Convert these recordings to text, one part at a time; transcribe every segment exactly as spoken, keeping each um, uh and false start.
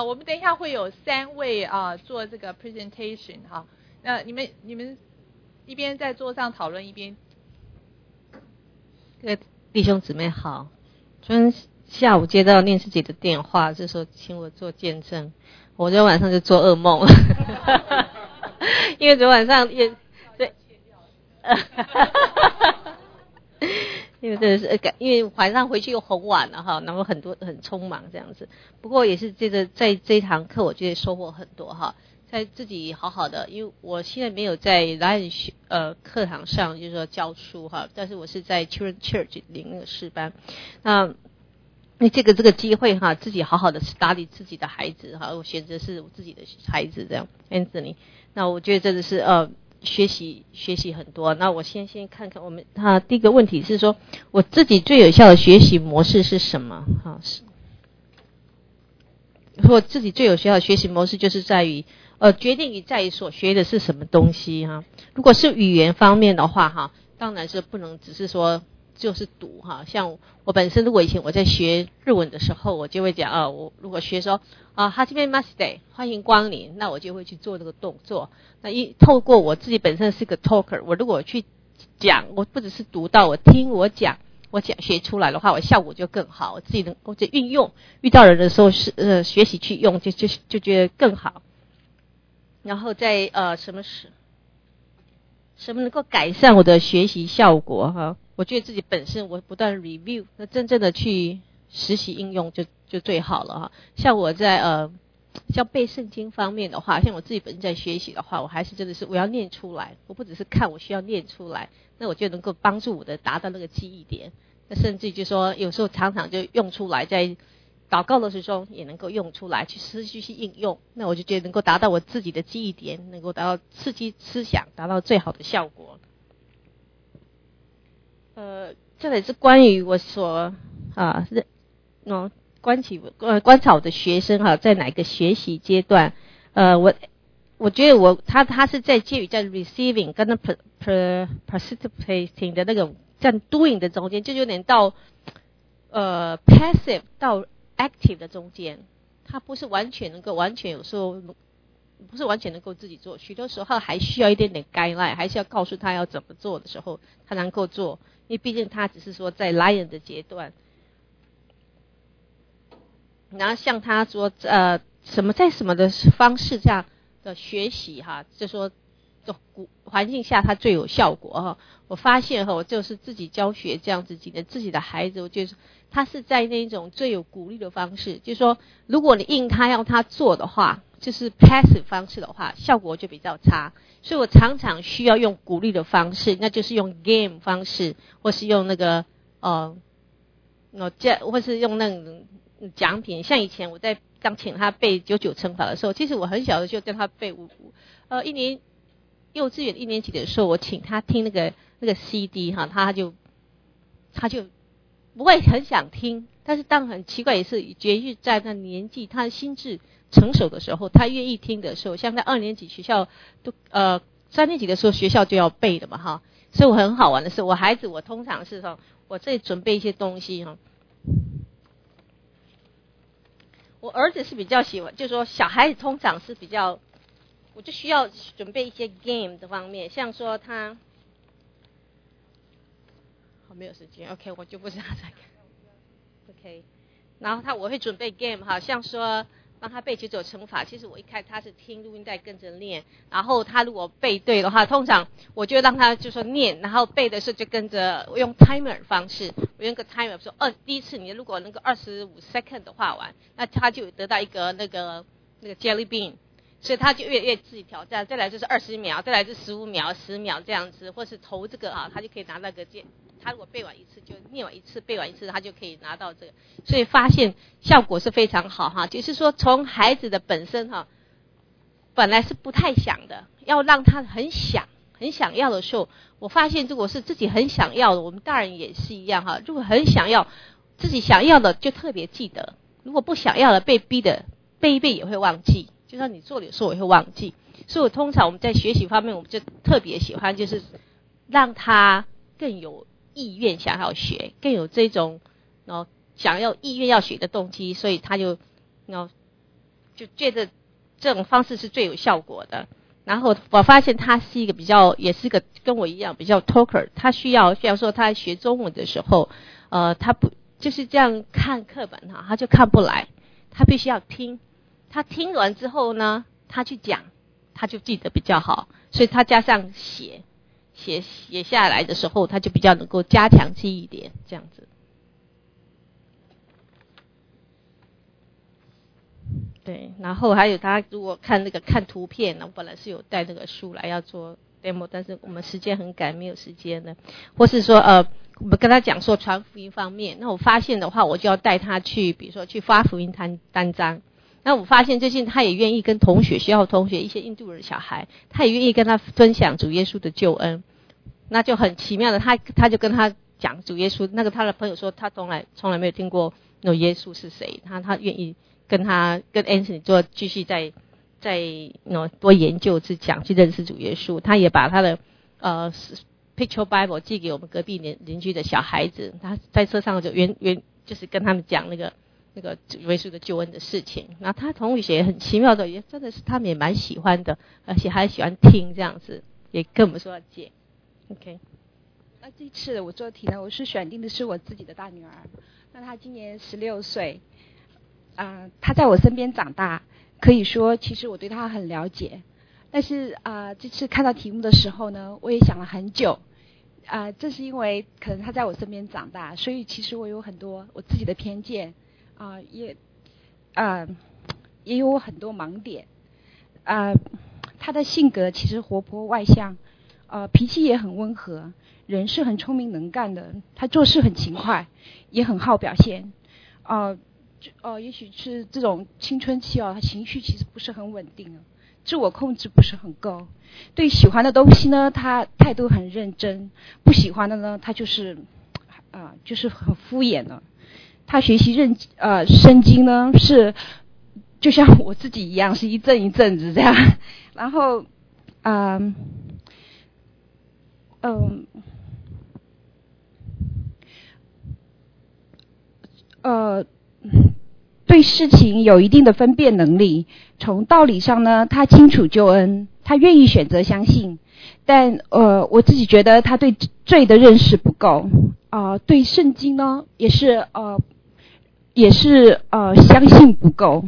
啊，我们等一下会有三位啊做这个 presentation 哈。那你们你们一边在桌上讨论一边。 各位弟兄姊妹好，昨天下午接到念师姐的电话，就说请我做见证，我昨天晚上就做噩梦了，因为昨天晚上也对，因为真的是因为晚上回去又很晚了哈，然后很多很匆忙这样子。不过也是这个在这一堂课，我觉得收获很多哈。在自己好好的，因为我现在没有在 Lion 呃课堂上就是说教书哈，但是我是在 Children Church 领那个诗班。那那这个这个机会哈，自己好好的打理自己的孩子哈，我选择是我自己的孩子这样 Anthony。那我觉得真的是呃学习学习很多。那我先先看看我们他第一个问题是说，我自己最有效的学习模式是什么？哈，是我自己最有效的学习模式就是在于。呃，决定于在于所学的是什么东西哈。如果是语言方面的话哈，当然是不能只是说就是读哈。像我本身，如果以前我在学日文的时候，我就会讲啊，我如果学说啊，はじめまして，欢迎光临，那我就会去做这个动作。那一透过我自己本身是个 talker， 我如果去讲，我不只是读到，我听我讲。我讲学出来的话，我效果就更好。我自己能够在运用，遇到人的时候是呃学习去用，就就就觉得更好。然后在呃什么是什么能够改善我的学习效果哈？我觉得自己本身我不断 review， 那真正的去实习应用就就最好了哈。像我在呃像背圣经方面的话，像我自己本身在学习的话，我还是真的是我要念出来，我不只是看，我需要念出来，那我就能够帮助我的达到那个记忆点。那甚至就说有时候常常就用出来，在祷告的时候也能够用出来，去持续去应用，那我就觉得能够达到我自己的记忆点，能够达到刺激思想，达到最好的效果。呃，这里是关于我所啊，是嗯观起呃观察我的学生哈、啊，在哪个学习阶段？呃，我我觉得我他他是在介于在 receiving 跟 per, per, participating 的那个在 doing 的中间，就有点到呃 passive 到active 的中间，他不是完全能够完全有时候不是完全能够自己做，许多时候还需要一点点 guideline， 还是要告诉他要怎么做的时候他能够做，因为毕竟他只是说在 lion 的阶段。然后像他说呃什么在什么的方式这样的学习哈，就说的环境下他最有效果哈。我发现哈，我就是自己教学这样子几年，自己的孩子，我觉得他是在那种最有鼓励的方式，就是说如果你硬他要他做的话，就是 passive 方式的话，效果就比较差。所以我常常需要用鼓励的方式，那就是用 game 方式，或是用那个呃，或是用那种奖品。像以前我在刚请他背九九乘法的时候，其实我很小的就跟他背五五，呃，一年幼稚园一年级的时候，我请他听那个那个 C D 哈，他就他就不会很想听，但是当很奇怪也是，觉得在那年纪他心智成熟的时候，他愿意听的时候，像在二年级学校都呃三年级的时候学校就要背的嘛哈，所以我很好玩的是，我孩子我通常是说我这里准备一些东西哈。我儿子是比较喜欢，就是说小孩子通常是比较，我就需要准备一些 game 的方面，像说他，好没有时间 ，OK， 我就不知道再看 ，OK， 然后他我会准备 game 哈，像说帮他背九九乘法，其实我一开他是听录音带跟着练，然后他如果背对的话，通常我就让他就说念，然后背的时候就跟着我用 timer 方式，我用个 timer 说二第一次你如果能够二十五 second 的画完，那他就得到一个那个那个 jelly bean， 所以他就越越自己挑战，再来就是二十秒，再来就是十五秒、十秒这样子，或是投这个啊，他就可以拿那个键。他如果背完一次就念完一次，背完一次他就可以拿到这个，所以发现效果是非常好哈。就是说从孩子的本身哈，本来是不太想的，要让他很想很想要的时候，我发现如果是自己很想要的，我们大人也是一样哈。如果很想要自己想要的就特别记得，如果不想要的被逼的背一背也会忘记，就算你做的有时候也会忘记。所以我通常我们在学习方面，我们就特别喜欢就是让他更有意愿想要学，更有这种然后想要意愿要学的动机，所以他就然后就觉得这种方式是最有效果的。然后我发现他是一个比较，也是个跟我一样比较 talker， 他需要，比方说他学中文的时候，呃，他不就是这样看课本哈，他就看不来，他必须要听，他听完之后呢，他去讲，他就记得比较好，所以他加上写，写写下来的时候，他就比较能够加强记忆点，这样子。对，然后还有他如果看那个看图片，我本来是有带那个书来要做 demo， 但是我们时间很赶，没有时间了。或是说呃，我们跟他讲说传福音方面，那我发现的话，我就要带他去，比如说去发福音单单张。那我发现最近他也愿意跟同学，学校同学一些印度人小孩，他也愿意跟他分享主耶稣的救恩。那就很奇妙的，他他就跟他讲主耶稣，那个他的朋友说他从来从来没有听过那耶稣是谁，他他愿意跟他跟 Anthony 做继续在在 you know, 多研究去讲去认识主耶稣。他也把他的呃 Picture Bible 寄给我们隔壁邻邻居的小孩子，他在车上就原原就是跟他们讲那个那个主耶稣的救恩的事情。然后他同学也很奇妙的，也真的是他们也蛮喜欢的，而且还喜欢听这样子，也跟我们说要借。OK。 那这次我做题呢，我是选定的是我自己的大女儿，那她今年十六岁。啊、呃，他在我身边长大，可以说其实我对他很了解。但是啊、呃，这次看到题目的时候呢，我也想了很久。啊、呃，这是因为可能他在我身边长大，所以其实我有很多我自己的偏见，啊、呃，也啊、呃、也有很多盲点。啊、呃，他的性格其实活泼外向，呃，脾气也很温和，人是很聪明能干的，他做事很勤快，也很好表现。呃。呃，也许是这种青春期哦，他情绪其实不是很稳定，自我控制不是很够。对喜欢的东西呢，他态度很认真；不喜欢的呢，他就是啊、呃，就是很敷衍了。他学习认呃圣经呢，是就像我自己一样，是一阵一阵子这样。然后，嗯、呃，嗯、呃，呃。对事情有一定的分辨能力，从道理上呢，他清楚救恩，他愿意选择相信，但呃，我自己觉得他对罪的认识不够，啊、呃，对圣经呢也是呃也是呃相信不够。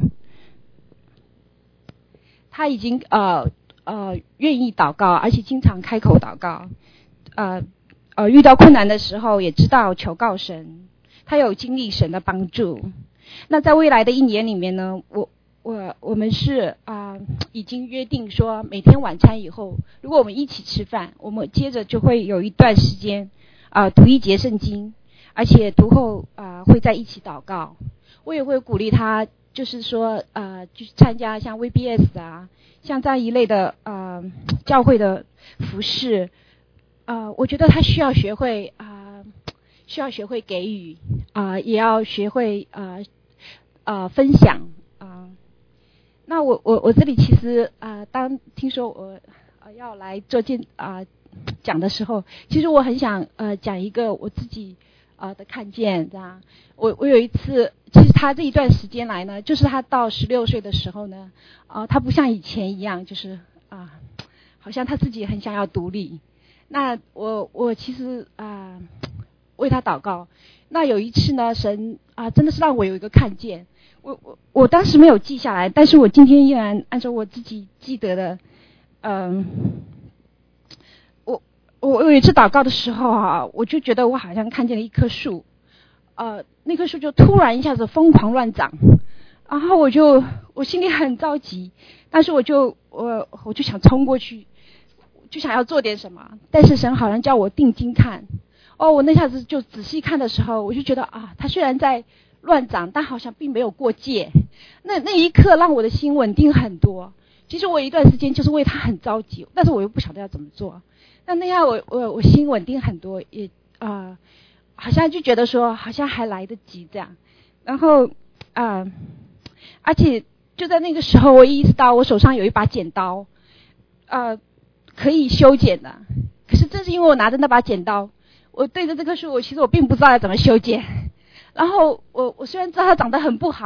他已经呃呃愿意祷告，而且经常开口祷告，呃呃遇到困难的时候也知道求告神，他有经历神的帮助。那在未来的一年里面呢，我我我们是啊、呃、已经约定说，每天晚餐以后，如果我们一起吃饭，我们接着就会有一段时间啊、呃、读一节圣经，而且读后啊、呃、会在一起祷告。我也会鼓励他，就是说啊、呃、去参加像 V B S 啊，像这样一类的啊、呃、教会的服事啊、呃，我觉得他需要学会啊。呃需要学会给予啊、呃，也要学会啊啊、呃呃、分享啊、呃。那我我我这里其实啊、呃，当听说我呃要来做见啊、呃、讲的时候，其实我很想呃讲一个我自己啊、呃、的看见，这样。我我有一次，其实他这一段时间来呢，就是他到十六岁的时候呢，啊、呃，他不像以前一样，就是啊、呃，好像他自己很想要独立。那我我其实啊。呃为他祷告。那有一次呢，神啊，真的是让我有一个看见。我我我当时没有记下来，但是我今天依然按照我自己记得的，嗯，我我我有一次祷告的时候啊，我就觉得我好像看见了一棵树，呃，那棵树就突然一下子疯狂乱长，然后我就我心里很着急，但是我就我我就想冲过去，就想要做点什么，但是神好像叫我定睛看。哦，我那下子就仔细看的时候，我就觉得啊，它虽然在乱长，但好像并没有过界。那那一刻让我的心稳定很多。其实我一段时间就是为它很着急，但是我又不晓得要怎么做。那那样我我我心稳定很多，也啊、呃，好像就觉得说好像还来得及这样。然后啊、呃，而且就在那个时候，我意识到我手上有一把剪刀，呃，可以修剪的。可是正是因为我拿着那把剪刀。我对着这棵树，我其实我并不知道要怎么修剪。然后我我虽然知道它长得很不好，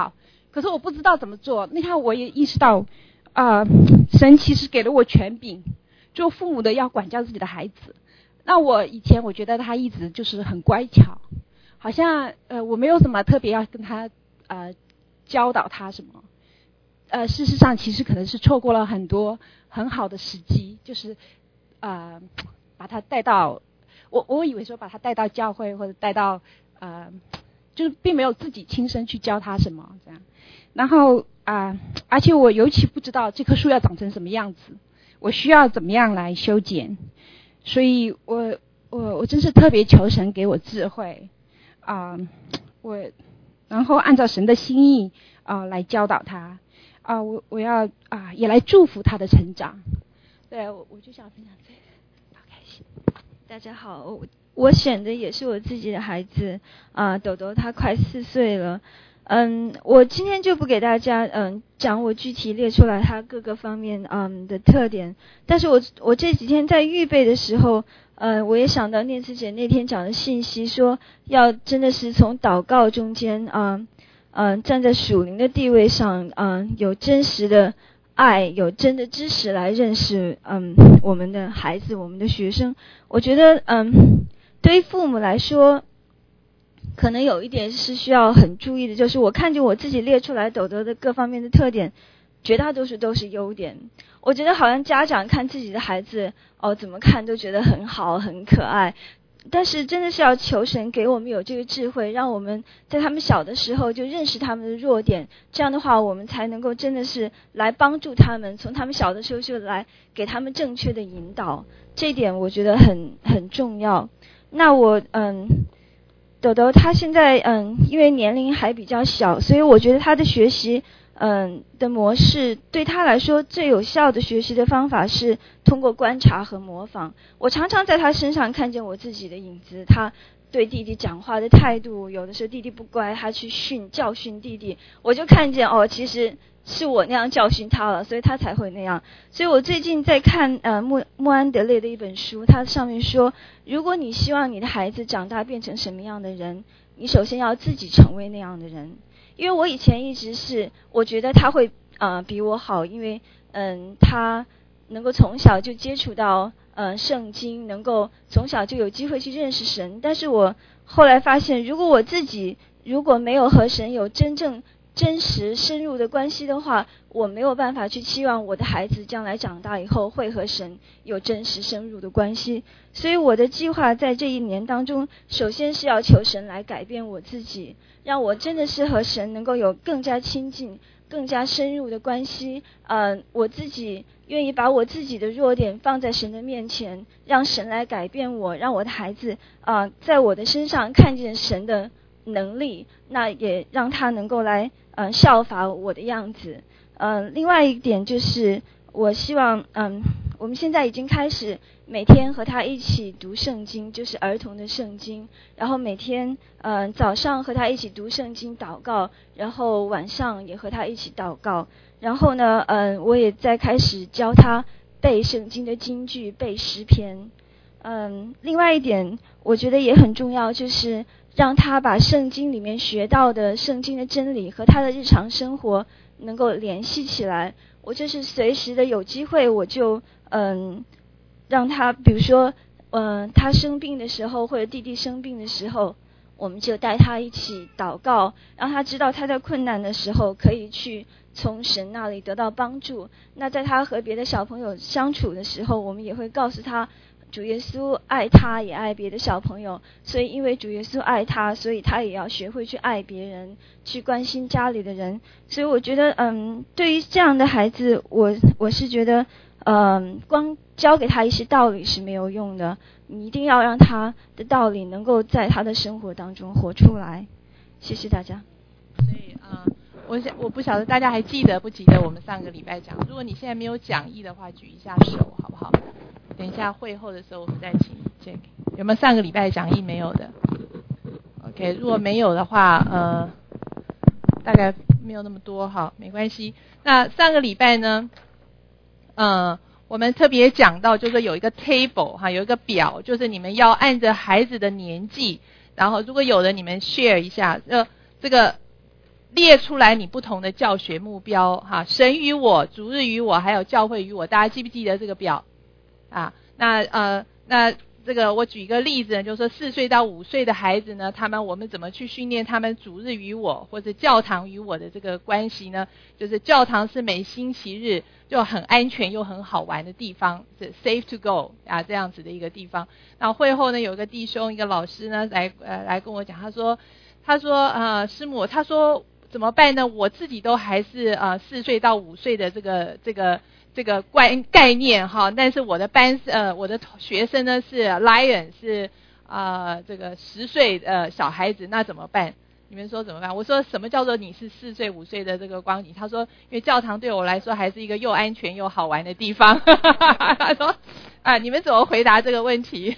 可是我不知道怎么做。那天我也意识到，啊、呃，神其实给了我权柄，做父母的要管教自己的孩子。那我以前我觉得他一直就是很乖巧，好像呃我没有什么特别要跟他呃教导他什么。呃，事实上其实可能是错过了很多很好的时机，就是呃把他带到我我以为说把他带到教会或者带到呃就是并没有自己亲身去教他什么这样。然后啊、呃，而且我尤其不知道这棵树要长成什么样子，我需要怎么样来修剪，所以我我我真是特别求神给我智慧啊、呃，我然后按照神的心意啊、呃、来教导他。啊，我我要啊，也来祝福他的成长。对，我我就想分享这个，好开心。 大家好，我我选的也是我自己的孩子啊，豆豆他快四岁了。嗯，我今天就不给大家嗯讲我具体列出来他各个方面嗯的特点，但是我我这几天在预备的时候，呃，我也想到念慈姐那天讲的信息，说要真的是从祷告中间啊。嗯、呃，站在属灵的地位上，嗯、呃，有真实的爱，有真的知识来认识，嗯，我们的孩子，我们的学生。我觉得，嗯，对于父母来说，可能有一点是需要很注意的，就是我看见我自己列出来豆豆的各方面的特点，绝大多数都是优点。我觉得好像家长看自己的孩子，哦，怎么看都觉得很好，很可爱。但是真的是要求神给我们有这个智慧，让我们在他们小的时候就认识他们的弱点，这样的话我们才能够真的是来帮助他们，从他们小的时候就来给他们正确的引导，这一点我觉得很很重要。那我嗯，豆豆他现在嗯，因为年龄还比较小，所以我觉得他的学习嗯的模式对他来说最有效的学习的方法是通过观察和模仿。我常常在他身上看见我自己的影子，他对弟弟讲话的态度，有的时候弟弟不乖，他去训教训弟弟，我就看见哦，其实是我那样教训他了，所以他才会那样。所以我最近在看呃穆穆安德烈的一本书，他上面说，如果你希望你的孩子长大变成什么样的人，你首先要自己成为那样的人。因为我以前一直是我觉得他会呃比我好，因为嗯他能够从小就接触到呃圣经，能够从小就有机会去认识神。但是我后来发现，如果我自己如果没有和神有真正真实深入的关系的话，我没有办法去期望我的孩子将来长大以后会和神有真实深入的关系。所以我的计划在这一年当中，首先是要求神来改变我自己，让我真的是和神能够有更加亲近更加深入的关系。呃，我自己愿意把我自己的弱点放在神的面前，让神来改变我，让我的孩子啊、呃，在我的身上看见神的能力，那也让他能够来呃效法我的样子。呃，另外一点就是我希望嗯、呃，我们现在已经开始每天和他一起读圣经，就是儿童的圣经，然后每天呃早上和他一起读圣经祷告，然后晚上也和他一起祷告。然后呢嗯、呃，我也在开始教他背圣经的金句，背诗篇。嗯，另外一点我觉得也很重要，就是让他把圣经里面学到的圣经的真理和他的日常生活能够联系起来。我就是随时的有机会，我就嗯让他，比如说嗯他生病的时候，或者弟弟生病的时候，我们就带他一起祷告，让他知道他在困难的时候可以去从神那里得到帮助。那在他和别的小朋友相处的时候，我们也会告诉他，主耶稣爱他，也爱别的小朋友，所以因为主耶稣爱他，所以他也要学会去爱别人，去关心家里的人。所以我觉得嗯，对于这样的孩子，我我是觉得嗯，光教给他一些道理是没有用的，你一定要让他的道理能够在他的生活当中活出来。谢谢大家。 所以啊、呃，我想我不晓得大家还记得不记得我们上个礼拜讲，如果你现在没有讲义的话，举一下手好不好？等一下会后的时候我们再请 Jack。 有没有上个礼拜讲义没有的 ？OK， 如果没有的话，呃，大概没有那么多哈，没关系。那上个礼拜呢，呃，我们特别讲到就是有一个 table 哈，有一个表，就是你们要按着孩子的年纪，然后如果有的你们 share 一下，呃，这个列出来你不同的教学目标哈，神与我、主日与我，还有教会与我，大家记不记得这个表啊？那呃那这个我举一个例子呢，就是说四岁到五岁的孩子呢，他们我们怎么去训练他们主日与我或者教堂与我的这个关系呢？就是教堂是每星期日就很安全又很好玩的地方，是 safe to go 啊这样子的一个地方。然后会后呢，有一个弟兄一个老师呢来呃来跟我讲，他说他说呃师母，他说怎么办呢？我自己都还是呃四岁到五岁的这个这个这个概概念哈，但是我的班呃我的学生呢是 Lion 是呃这个十岁呃小孩子，那怎么办？你们说怎么办？我说什么叫做你是四岁五岁的这个光景？他说因为教堂对我来说还是一个又安全又好玩的地方。他说啊，你们怎么回答这个问题？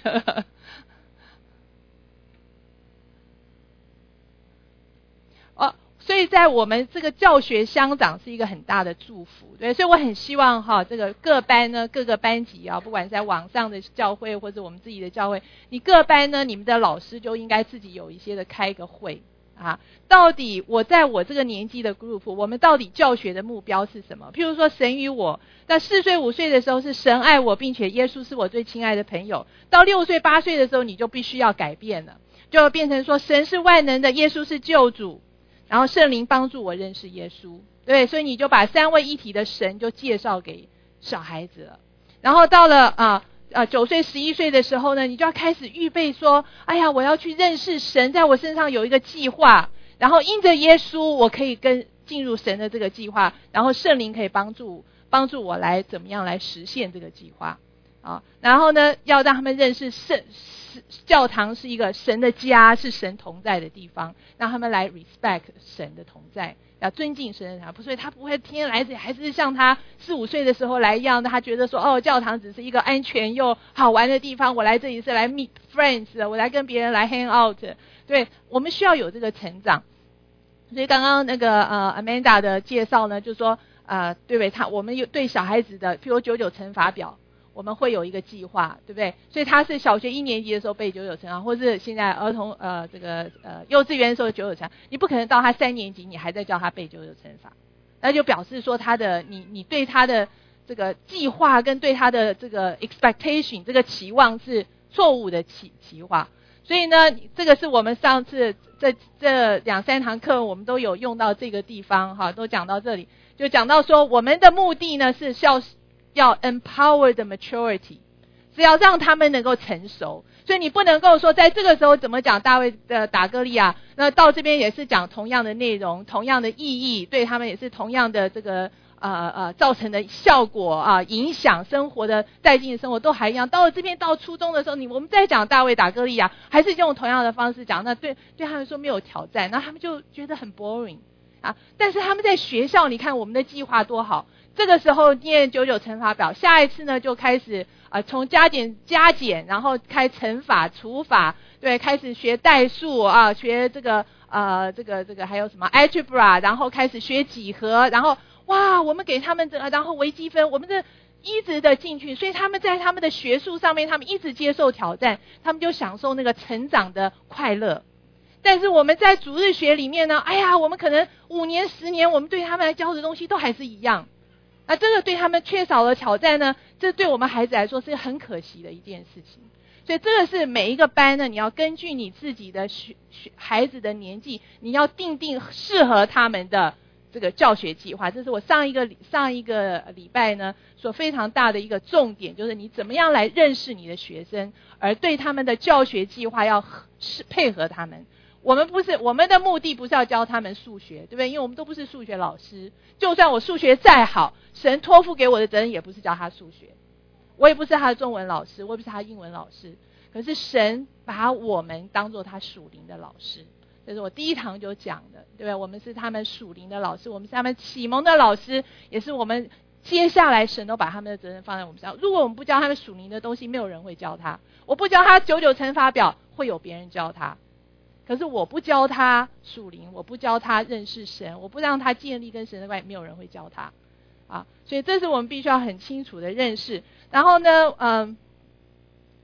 哦。所以在我们这个教学相长是一个很大的祝福，对，所以我很希望哈，这个各班呢，各个班级啊，不管在网上的教会或者我们自己的教会，你各班呢，你们的老师就应该自己有一些的开个会啊，到底我在我这个年纪的 group， 我们到底教学的目标是什么？譬如说神与我，那四岁五岁的时候是神爱我，并且耶稣是我最亲爱的朋友，到六岁八岁的时候你就必须要改变了，就变成说神是万能的，耶稣是救主。然后圣灵帮助我认识耶稣，对，所以你就把三位一体的神就介绍给小孩子了。然后到了啊啊九岁十一岁的时候呢，你就要开始预备说，哎呀，我要去认识神，在我身上有一个计划，然后因着耶稣，我可以跟进入神的这个计划，然后圣灵可以帮助帮助我来怎么样来实现这个计划啊。然后呢，要让他们认识圣。教堂是一个神的家，是神同在的地方，让他们来 respect 神的同在，要尊敬神的同在，所以他不会天天来，还是像他四五岁的时候来一样的，他觉得说哦，教堂只是一个安全又好玩的地方，我来这里是来 meet friends， 我来跟别人来 hang out。 对，我们需要有这个成长。所以刚刚那个呃 Amanda 的介绍呢，就说呃对不对？他我们有对小孩子的，譬如九九乘法表。我们会有一个计划，对不对？所以他是小学一年级的时候背九九乘法，或是现在儿童呃这个呃幼稚园的时候九九乘法，你不可能到他三年级你还在教他背九九乘法，那就表示说他的你你对他的这个计划跟对他的这个 expectation 这个期望是错误的期期望。所以呢，这个是我们上次这这两三堂课我们都有用到这个地方哈，都讲到这里，就讲到说我们的目的呢是要要 empower the maturity， 是要让他们能够成熟。所以你不能够说在这个时候怎么讲大卫的打歌利亚，那到这边也是讲同样的内容，同样的意义，对他们也是同样的这个呃呃造成的效果啊，影响生活的带进的生活都还一样。到了这边到初中的时候，你我们再讲大卫打歌利亚，还是用同样的方式讲，那对对他们说没有挑战，那他们就觉得很 boring 啊。但是他们在学校，你看我们的计划多好。这个时候念九九乘法表，下一次呢就开始啊从加减加减，然后开乘法除法，对，开始学代数啊，学这个呃这个这个还有什么 algebra， 然后开始学几何，然后哇我们给他们这然后微积分，我们这一直的进去，所以他们在他们的学术上面他们一直接受挑战，他们就享受那个成长的快乐。但是我们在主日学里面呢，哎呀我们可能五年十年我们对他们来教的东西都还是一样，那这个对他们缺少了挑战呢，这对我们孩子来说是很可惜的一件事情。所以这个是每一个班呢，你要根据你自己的学学孩子的年纪，你要定定适合他们的这个教学计划。这是我上一个上一个礼拜呢所非常大的一个重点，就是你怎么样来认识你的学生，而对他们的教学计划要配合他们。我们不是我们的目的不是要教他们数学，对不对？因为我们都不是数学老师，就算我数学再好，神托付给我的责任也不是教他数学，我也不是他的中文老师，我也不是他的英文老师，可是神把我们当作他属灵的老师，这是我第一堂就讲的，对不对？我们是他们属灵的老师，我们是他们启蒙的老师，也是我们接下来神都把他们的责任放在我们身上。如果我们不教他们属灵的东西，没有人会教他。我不教他九九乘法表，会有别人教他。可是我不教他属灵，我不教他认识神，我不让他建立跟神的关系，没有人会教他啊。所以这是我们必须要很清楚的认识。然后呢，嗯，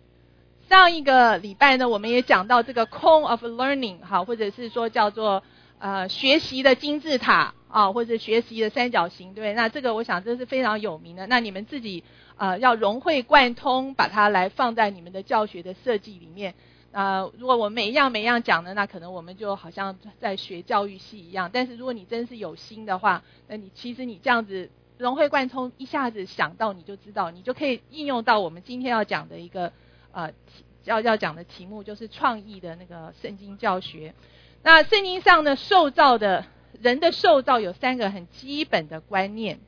上一个礼拜呢，我们也讲到这个 cone of learning 哈，或者是说叫做呃学习的金字塔啊，或者学习的三角形，对，那这个我想这是非常有名的。那你们自己呃要融会贯通，把它来放在你们的教学的设计里面。呃，如果我每一样每一样讲的，那可能我们就好像在学教育系一样。但是如果你真是有心的话，那你其实你这样子融会贯通，一下子想到你就知道，你就可以应用到我们今天要讲的一个呃要要讲的题目，就是创意的那个圣经教学。那圣经上呢，受造的人的受造有三个很基本的观念。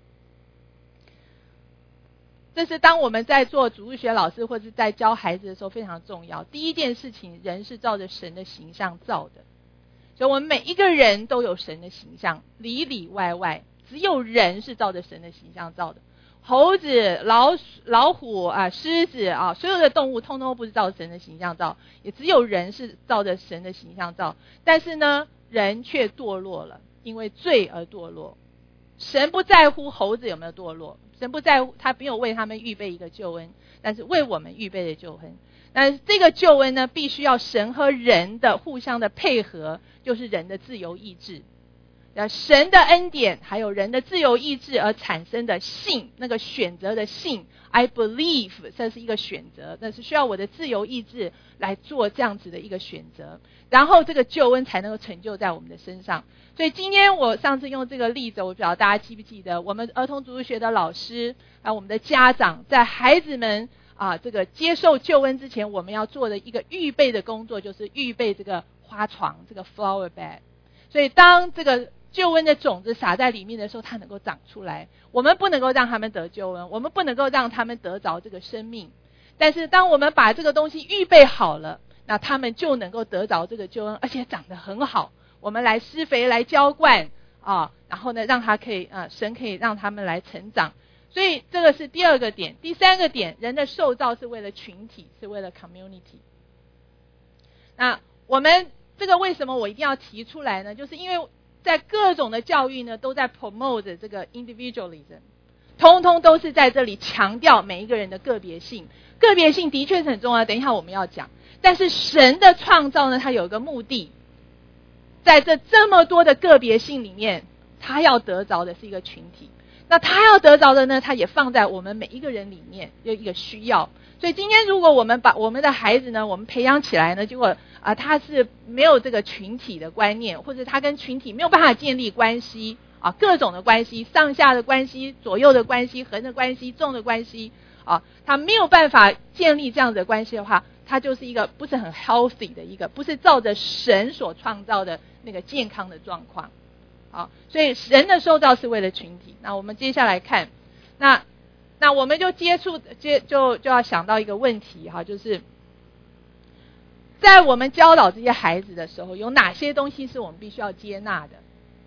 这是当我们在做主日学老师或者在教孩子的时候非常重要。第一件事情，人是照着神的形象造的，所以我们每一个人都有神的形象，里里外外只有人是照着神的形象造的。猴子、老鼠、老虎啊、狮子啊，所有的动物通通不是照着神的形象造，也只有人是照着神的形象造。但是呢，人却堕落了，因为罪而堕落。神不在乎猴子有没有堕落，神不在乎，他没有为他们预备一个救恩，但是为我们预备的救恩。但是这个救恩呢，必须要神和人的互相的配合，就是人的自由意志。神的恩典还有人的自由意志而产生的信，那个选择的信 I believe， 这是一个选择，那是需要我的自由意志来做这样子的一个选择，然后这个救恩才能够成就在我们的身上。所以今天我上次用这个例子，我不知道大家记不记得，我们儿童主日学的老师啊，我们的家长在孩子们啊这个接受救恩之前，我们要做的一个预备的工作，就是预备这个花床，这个 flower bed。所以当这个救恩的种子撒在里面的时候，它能够长出来。我们不能够让他们得救恩，我们不能够让他们得着这个生命。但是当我们把这个东西预备好了，那他们就能够得着这个救恩，而且长得很好。我们来施肥，来浇灌啊，然后呢，让他可以啊，神可以让他们来成长。所以这个是第二个点。第三个点，人的受造是为了群体，是为了 community。那我们这个为什么我一定要提出来呢？就是因为在各种的教育呢，都在 promote 这个 individualism， 通通都是在这里强调每一个人的个别性。个别性的确是很重要，等一下我们要讲。但是神的创造呢，它有一个目的，在这这么多的个别性里面，他要得着的是一个群体。那他要得着的呢，他也放在我们每一个人里面有一个需要。所以今天如果我们把我们的孩子呢，我们培养起来呢，结果啊、呃、他是没有这个群体的观念，或者他跟群体没有办法建立关系啊，各种的关系，上下的关系，左右的关系，横的关系，纵的关系啊，他没有办法建立这样的关系的话，他就是一个不是很 healthy 的一个，不是照着神所创造的那个健康的状况。好，所以人的受造是为了群体。那我们接下来看，那那我们就接触接就就要想到一个问题哈，就是在我们教导这些孩子的时候，有哪些东西是我们必须要接纳的？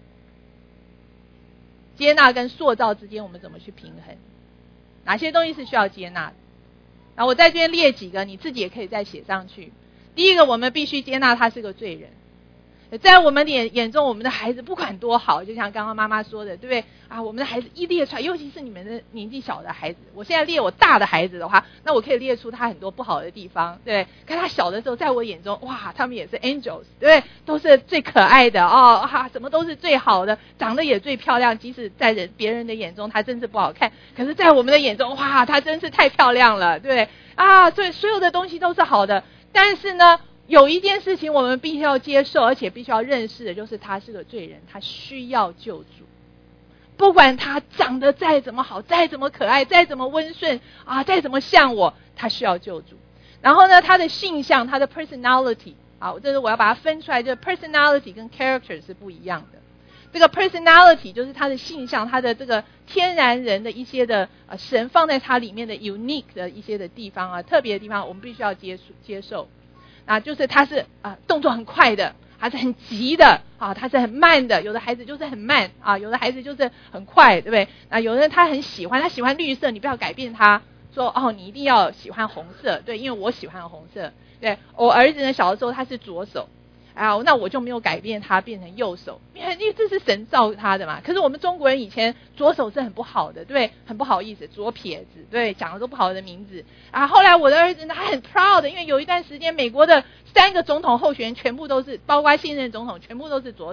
接纳跟塑造之间我们怎么去平衡？哪些东西是需要接纳的？然后我在这边列几个，你自己也可以再写上去。第一个，我们必须接纳他是个罪人。在我们眼眼中，我们的孩子不管多好，就像刚刚妈妈说的，对不对啊？我们的孩子一列出来，尤其是你们的年纪小的孩子，我现在列我大的孩子的话，那我可以列出他很多不好的地方，对不对？看他小的时候，在我眼中，哇，他们也是 angels， 对不对？都是最可爱的哦，哈、啊，怎么都是最好的，长得也最漂亮，即使在人别人的眼中，他真是不好看，可是在我们的眼中，哇，他真是太漂亮了，对不对？啊，所以所有的东西都是好的，但是呢，有一件事情我们必须要接受，而且必须要认识的，就是他是个罪人，他需要救主。不管他长得再怎么好，再怎么可爱，再怎么温顺啊，再怎么像我，他需要救主。然后呢，他的性向，他的 personality， 啊，这是我要把它分出来，就是 personality 跟 character 是不一样的。这个 personality 就是他的性向，他的这个天然人的一些的呃神放在他里面的 unique 的一些的地方啊，特别的地方，我们必须要接受接受。啊，就是他是啊动作很快的，他是很急的啊，他是很慢的。有的孩子就是很慢啊，有的孩子就是很快，对不对？啊，有的人他很喜欢，他喜欢绿色，你不要改变他，说哦，你一定要喜欢红色，对，因为我喜欢红色。对，我儿子呢，小的时候他是左手。啊，那我就没有改变他变成右手，因为这是神造他的嘛。可是我们中国人以前左手是很不好的，对，很不好意思，左撇子，对，讲的都不好的名字啊。后来我的儿子呢，他很 proud 的，因为有一段时间美国的三个总统候选人全部都是，包括现任总统全部都是左手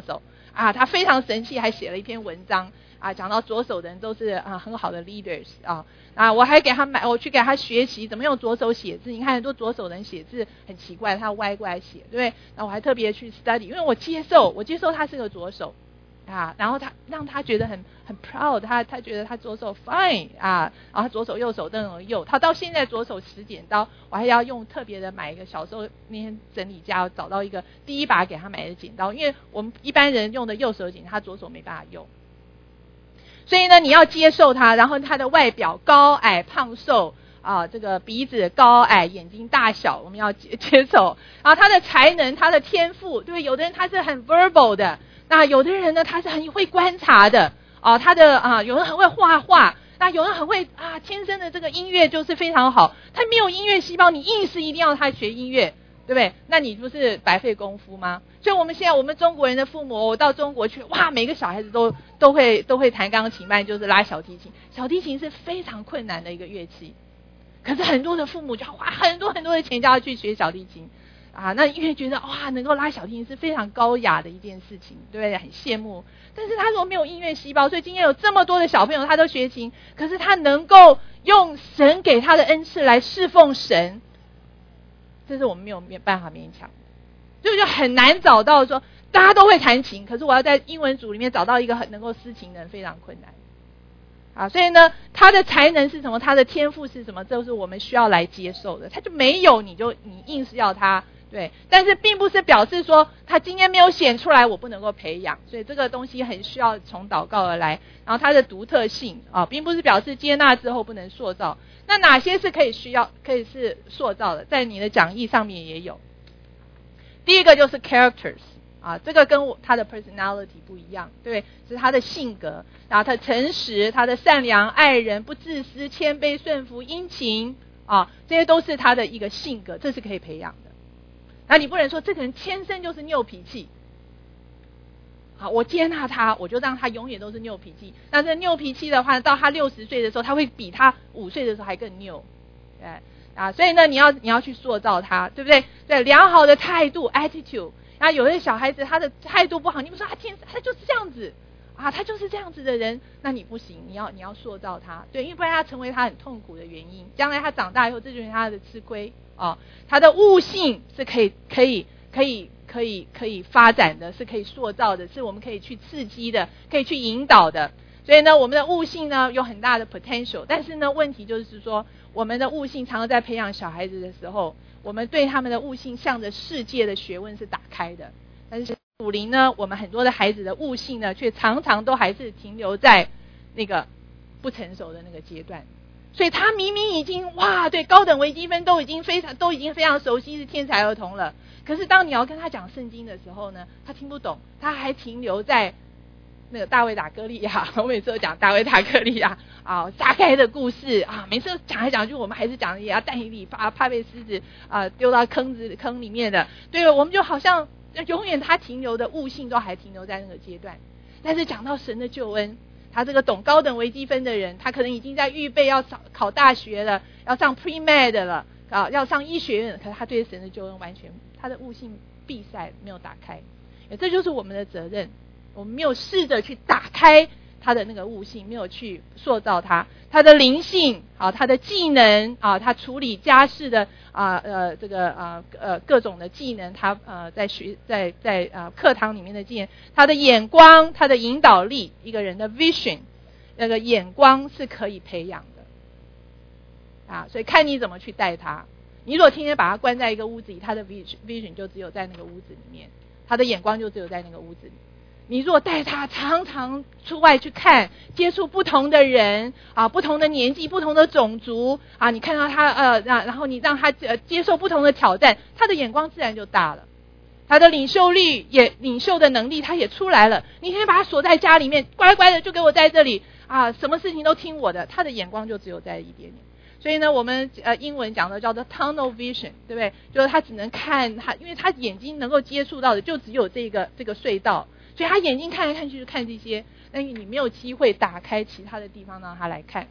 啊，他非常神气，还写了一篇文章啊，讲到左手的人都是啊很好的 leaders 啊啊，我还给他买，我去给他学习怎么用左手写字。你看很多左手的人写字很奇怪，他歪过来写，对不对？那我还特别去 study， 因为我接受，我接受他是个左手。啊，然后他让他觉得很很 proud， 他他觉得他左手 fine 啊，然后左手右手都能用。他到现在左手持剪刀，我还要用特别的买一个，小时候那天整理家找到一个第一把给他买的剪刀，因为我们一般人用的右手剪，他左手没办法用。所以呢，你要接受他，然后他的外表高矮胖瘦啊，这个鼻子高矮眼睛大小，我们要接接受。然后他的才能，他的天赋，对，有的人他是很 verbal 的。那有的人呢，他是很会观察的啊，他的啊，有人很会画画，那有人很会啊，天生的这个音乐就是非常好。他没有音乐细胞，你硬是一定要他学音乐，对不对？那你不是白费功夫吗？所以我们现在我们中国人的父母，我到中国去，哇，每个小孩子都都会都会弹钢琴，不然就是拉小提琴。小提琴是非常困难的一个乐器，可是很多的父母就要花很多很多的钱就要去学小提琴。啊，那因为觉得哇，能够拉小提琴是非常高雅的一件事情，对不对？很羡慕。但是他如果没有音乐细胞，所以今天有这么多的小朋友他都学琴，可是他能够用神给他的恩赐来侍奉神，这是我们没有办法勉强，所以就很难找到说大家都会弹琴，可是我要在英文组里面找到一个很能够司琴的人非常困难。啊，所以呢，他的才能是什么？他的天赋是什么？这是我们需要来接受的。他就没有，你就你硬是要他。对，但是并不是表示说他今天没有显出来，我不能够培养，所以这个东西很需要从祷告而来。然后它的独特性啊，并不是表示接纳之后不能塑造。那哪些是可以需要可以是塑造的？在你的讲义上面也有。第一个就是 characters 啊，这个跟我他的 personality 不一样，对，是他的性格，然后他诚实，他的善良、爱人、不自私、谦卑、顺服、殷勤啊，这些都是他的一个性格，这是可以培养的。那你不能说这个人天生就是拗脾气，好，我接纳他，我就让他永远都是拗脾气。那这拗脾气的话，到他六十岁的时候，他会比他五岁的时候还更拗，对啊，所以呢，你要你要去塑造他，对不对？对，良好的态度 attitude。然后有的小孩子他的态度不好，你不说他天他就是这样子啊，他就是这样子的人，那你不行，你要你要塑造他，对，因为不然他成为他很痛苦的原因，将来他长大以后，这就是他的吃亏。哦，他的悟性是可以可以可以可以可以发展的，是可以塑造的，是我们可以去刺激的，可以去引导的。所以呢，我们的悟性呢有很大的 potential， 但是呢，问题就是说，我们的悟性常常在培养小孩子的时候，我们对他们的悟性向着世界的学问是打开的，但是属灵呢，我们很多的孩子的悟性呢，却常常都还是停留在那个不成熟的那个阶段。所以他明明已经哇，对高等微积分都已经非常都已经非常熟悉，是天才儿童了。可是当你要跟他讲圣经的时候呢，他听不懂，他还停留在那个大卫打歌利亚。我每次都讲大卫打歌利亚啊，撒该的故事啊，每次讲来讲去，我们还是讲也要但以理怕怕被狮子啊丢到坑子坑里面的。对，我们就好像永远他停留的悟性都还停留在那个阶段。但是讲到神的救恩，他这个懂高等微积分的人，他可能已经在预备要考大学了，要上 pre-med 了啊，要上医学院，可是他对神的救恩完全他的悟性闭塞，没有打开。这就是我们的责任，我们没有试着去打开他的那个悟性，没有去塑造他，他的灵性啊，他的技能啊，他处理家事的啊呃这个啊呃各种的技能，他呃在学在在啊课堂里面的技能，他的眼光，他的引导力，一个人的 vision， 那个眼光是可以培养的啊，所以看你怎么去带他。你如果天天把他关在一个屋子里，他的 vision vision 就只有在那个屋子里面，他的眼光就只有在那个屋子里。你如果带他常常出外去看，接触不同的人啊，不同的年纪，不同的种族啊，你看到他呃，然后你让他呃接受不同的挑战，他的眼光自然就大了，他的领袖力也领袖的能力他也出来了。你天天把他锁在家里面，乖乖的就给我在这里啊，什么事情都听我的，他的眼光就只有在一点点。所以呢，我们呃英文讲的叫做 tunnel vision， 对不对？就是他只能看他，因为他眼睛能够接触到的就只有这个这个隧道。所以他眼睛看来看去就看这些，但是你没有机会打开其他的地方让他来看。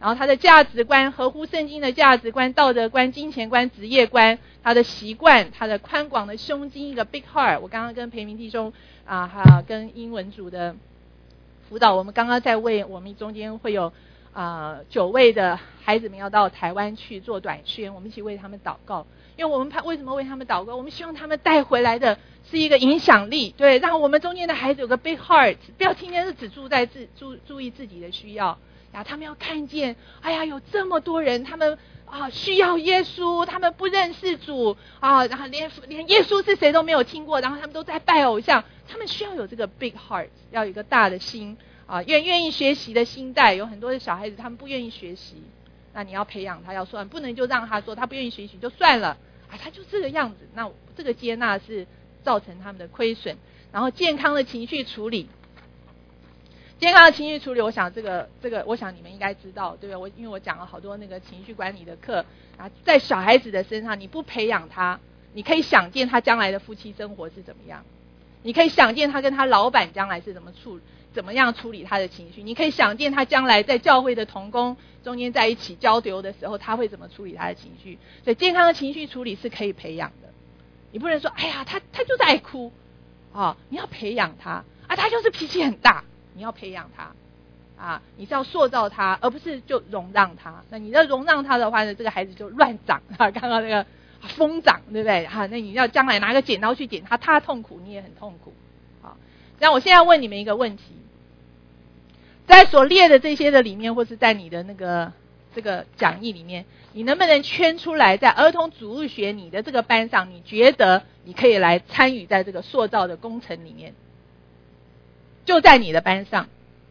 然后他的价值观合乎圣经的价值观、道德观、金钱观、职业观，他的习惯，他的宽广的胸襟，一个 big heart。我刚刚跟培明弟兄啊，还有跟英文组的辅导，我们刚刚在为我们中间会有啊、呃、九位的孩子们要到台湾去做短宣，我们一起为他们祷告。因为我们怕为什么为他们祷告？我们希望他们带回来的是一个影响力，对，让我们中间的孩子有个 big heart， 不要天天是只注在自注注意自己的需要，然后他们要看见，哎呀，有这么多人，他们啊需要耶稣，他们不认识主啊，然后连连耶稣是谁都没有听过，然后他们都在拜偶像，他们需要有这个 big heart， 要有一个大的心啊，愿愿意学习的心态。有很多的小孩子他们不愿意学习，那你要培养他，要说不能就让他说他不愿意学习就算了啊，他就这个样子，那这个接纳是造成他们的亏损。然后健康的情绪处理，健康的情绪处理，我想这个这个，我想你们应该知道，对不对？我因为我讲了好多那个情绪管理的课啊，在小孩子的身上，你不培养他，你可以想见他将来的夫妻生活是怎么样，你可以想见他跟他老板将来是怎么处怎么样处理他的情绪，你可以想见他将来在教会的同工中间在一起交流的时候，他会怎么处理他的情绪。所以健康的情绪处理是可以培养的，你不能说哎呀他他就是爱哭啊，你要培养他啊，他就是脾气很大，你要培养他啊，你是要塑造他，而不是就容让他。那你要容让他的话呢，这个孩子就乱长啊，刚刚那个疯长，对不对啊？那你要将来拿个剪刀去剪他，他痛苦，你也很痛苦。好，那我现在问你们一个问题，在所列的这些的里面，或是在你的那个这个讲义里面，你能不能圈出来，在儿童主日学你的这个班上，你觉得你可以来参与在这个塑造的工程里面？就在你的班上，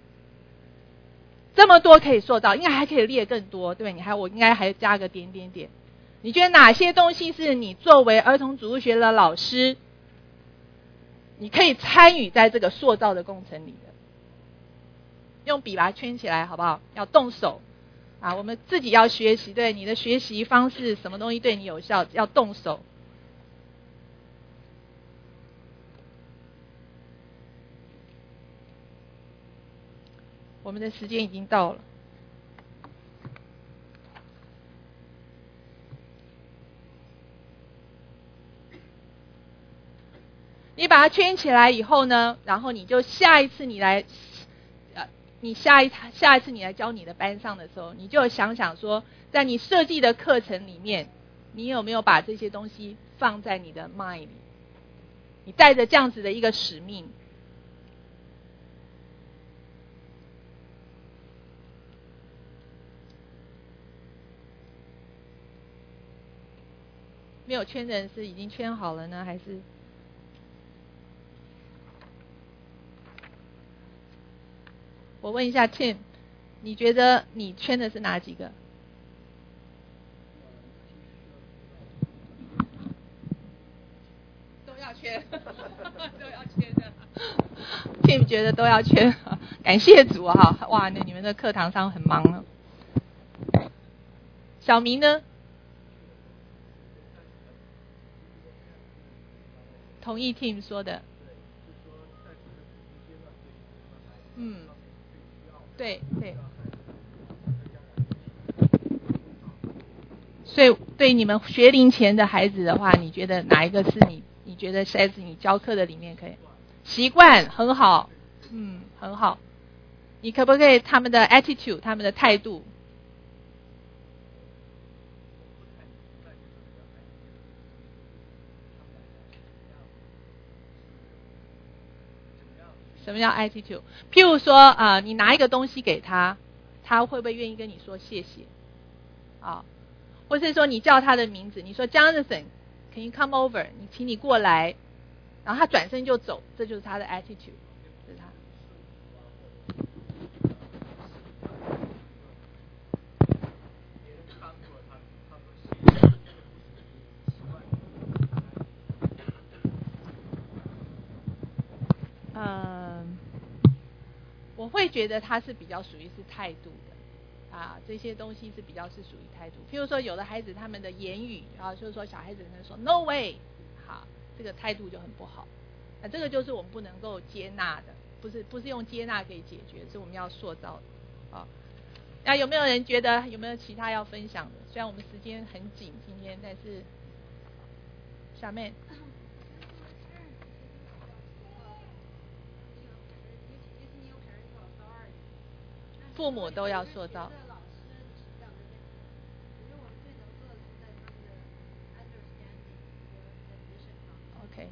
这么多可以塑造，应该还可以列更多，对不对？你还我应该还加个点点点。你觉得哪些东西是你作为儿童主日学的老师，你可以参与在这个塑造的工程里的？用笔把它圈起来好不好？要动手啊！我们自己要学习，对你的学习方式，什么东西对你有效，要动手。我们的时间已经到了。你把它圈起来以后呢，然后你就下一次你来，呃，你下一下一次你来教你的班上的时候，你就想想说，在你设计的课程里面，你有没有把这些东西放在你的 mind 里？你带着这样子的一个使命。没有圈的人是已经圈好了呢，还是？我问一下 Tim， 你觉得你圈的是哪几个？都要圈，都要圈的。Tim 觉得都要圈，感谢主哈！哇，那你们的课堂上很忙啊。小明呢？同意 Tim 说的。嗯，对对。所以对你们学龄前的孩子的话，你觉得哪一个是你你觉得在你教课的里面可以？习惯很好，嗯，很好。你可不可以他们的 attitude， 他们的态度？什么叫 attitude？ 譬如说啊、呃，你拿一个东西给他，他会不会愿意跟你说谢谢？啊，或是说你叫他的名字，你说 Jonathan，Can you come over？ 你请你过来，然后他转身就走，这就是他的 attitude， 这是他。嗯，我会觉得他是比较属于是态度的啊，这些东西是比较是属于态度。譬如说有的孩子他们的言语啊，就是说小孩子可能说 no way， 好，这个态度就很不好。那这个就是我们不能够接纳的，不是不是用接纳可以解决，是我们要塑造的啊。 那有没有人觉得有没有其他要分享的？虽然我们时间很紧今天，但是小妹。父母都要塑造。OK。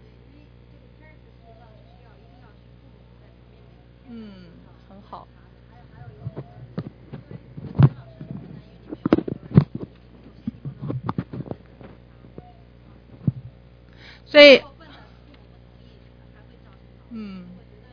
嗯，很好。所以，嗯。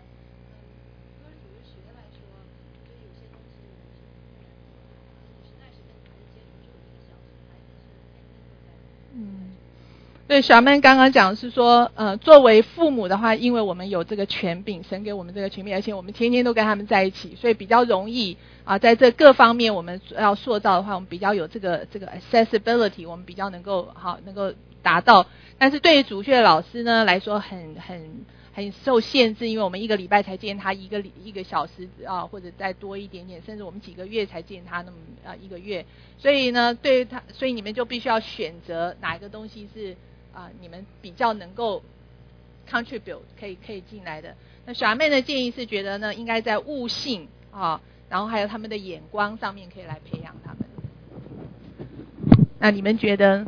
嗯，对，小妹刚刚讲的是说，呃，作为父母的话，因为我们有这个权柄，神给我们这个权柄，而且我们天天都跟他们在一起，所以比较容易啊，在这各方面我们要塑造的话，我们比较有这个这个 accessibility， 我们比较能够好能够达到。但是对于主学老师呢来说很，很很很受限制，因为我们一个礼拜才见他一个一个小时啊，或者再多一点点，甚至我们几个月才见他那么啊一个月，所以呢，对于他，所以你们就必须要选择哪一个东西是啊你们比较能够 contribute 可以可以进来的。那小妹的建议是觉得呢，应该在悟性啊，然后还有他们的眼光上面可以来培养他们。那你们觉得？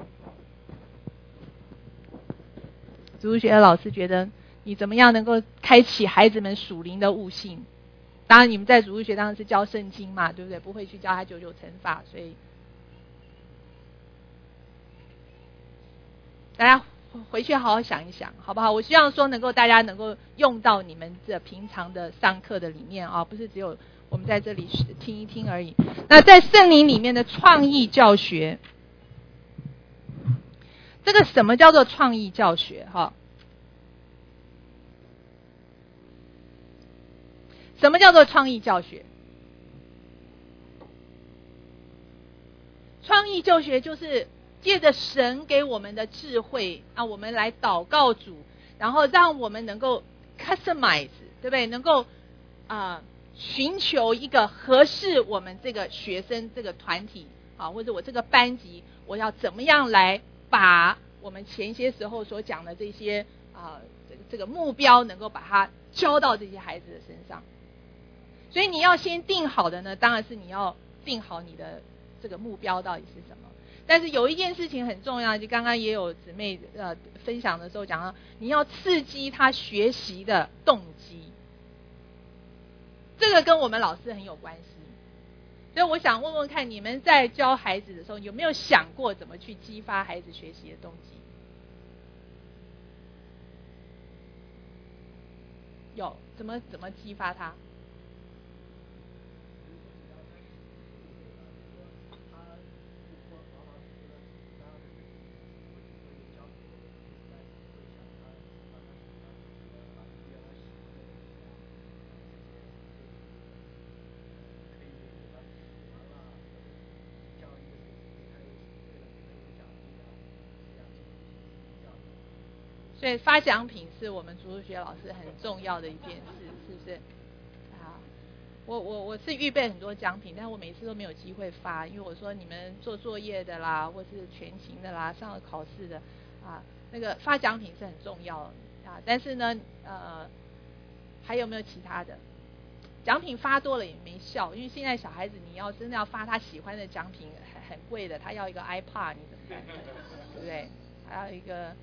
主学老师觉得你怎么样能够开启孩子们属灵的悟性？当然你们在主日学当然是教圣经嘛，对不对？不会去教他九九乘法，所以大家回去好好想一想好不好？我希望说能够大家能够用到你们这平常的上课的里面啊，不是只有我们在这里听一听而已。那在圣灵里面的创意教学，这个什么叫做创意教学？哈，什么叫做创意教学？创意教学就是借着神给我们的智慧啊，我们来祷告主，然后让我们能够 customize， 对不对？能够啊、呃、寻求一个合适我们这个学生这个团体啊，或者我这个班级，我要怎么样来把我们前些时候所讲的这些啊、呃、这个这个目标能够把它教到这些孩子的身上。所以你要先定好的呢，当然是你要定好你的这个目标到底是什么。但是有一件事情很重要，就刚刚也有姊妹呃分享的时候讲到，你要刺激他学习的动机，这个跟我们老师很有关系。所以我想问问看，你们在教孩子的时候有没有想过怎么去激发孩子学习的动机？有，怎么怎么激发他？所以发奖品是我们主日学老师很重要的一件事，是不是？啊，我我我是预备很多奖品，但我每次都没有机会发，因为我说你们做作业的啦，或是全勤的啦，上了考试的啊，那个发奖品是很重要的啊。但是呢，呃，还有没有其他的？奖品发多了也没效，因为现在小孩子你要真的要发他喜欢的奖品很很贵的，他要一个 iPad 你怎么办？对不对？还有一个。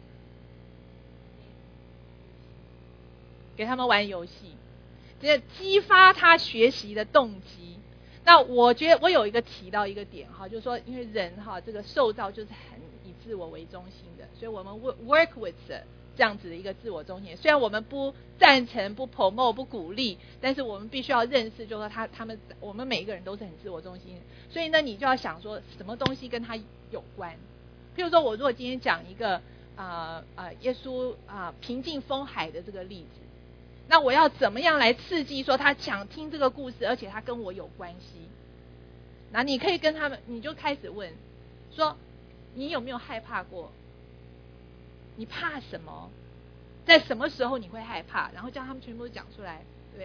给他们玩游戏，这激发他学习的动机。那我觉得我有一个提到一个点哈，就是说因为人哈这个受造就是很以自我为中心的，所以我们 work with 这样子的一个自我中心。虽然我们不赞成、不 promote、不鼓励，但是我们必须要认识，就是说他他们我们每一个人都是很自我中心的。所以呢，你就要想说什么东西跟他有关。譬如说我如果今天讲一个啊啊、呃、耶稣啊、呃、平静风海的这个例子。那我要怎么样来刺激说他想听这个故事，而且他跟我有关系？那你可以跟他们，你就开始问说，你有没有害怕过？你怕什么？在什么时候你会害怕？然后叫他们全部讲出来，对不对？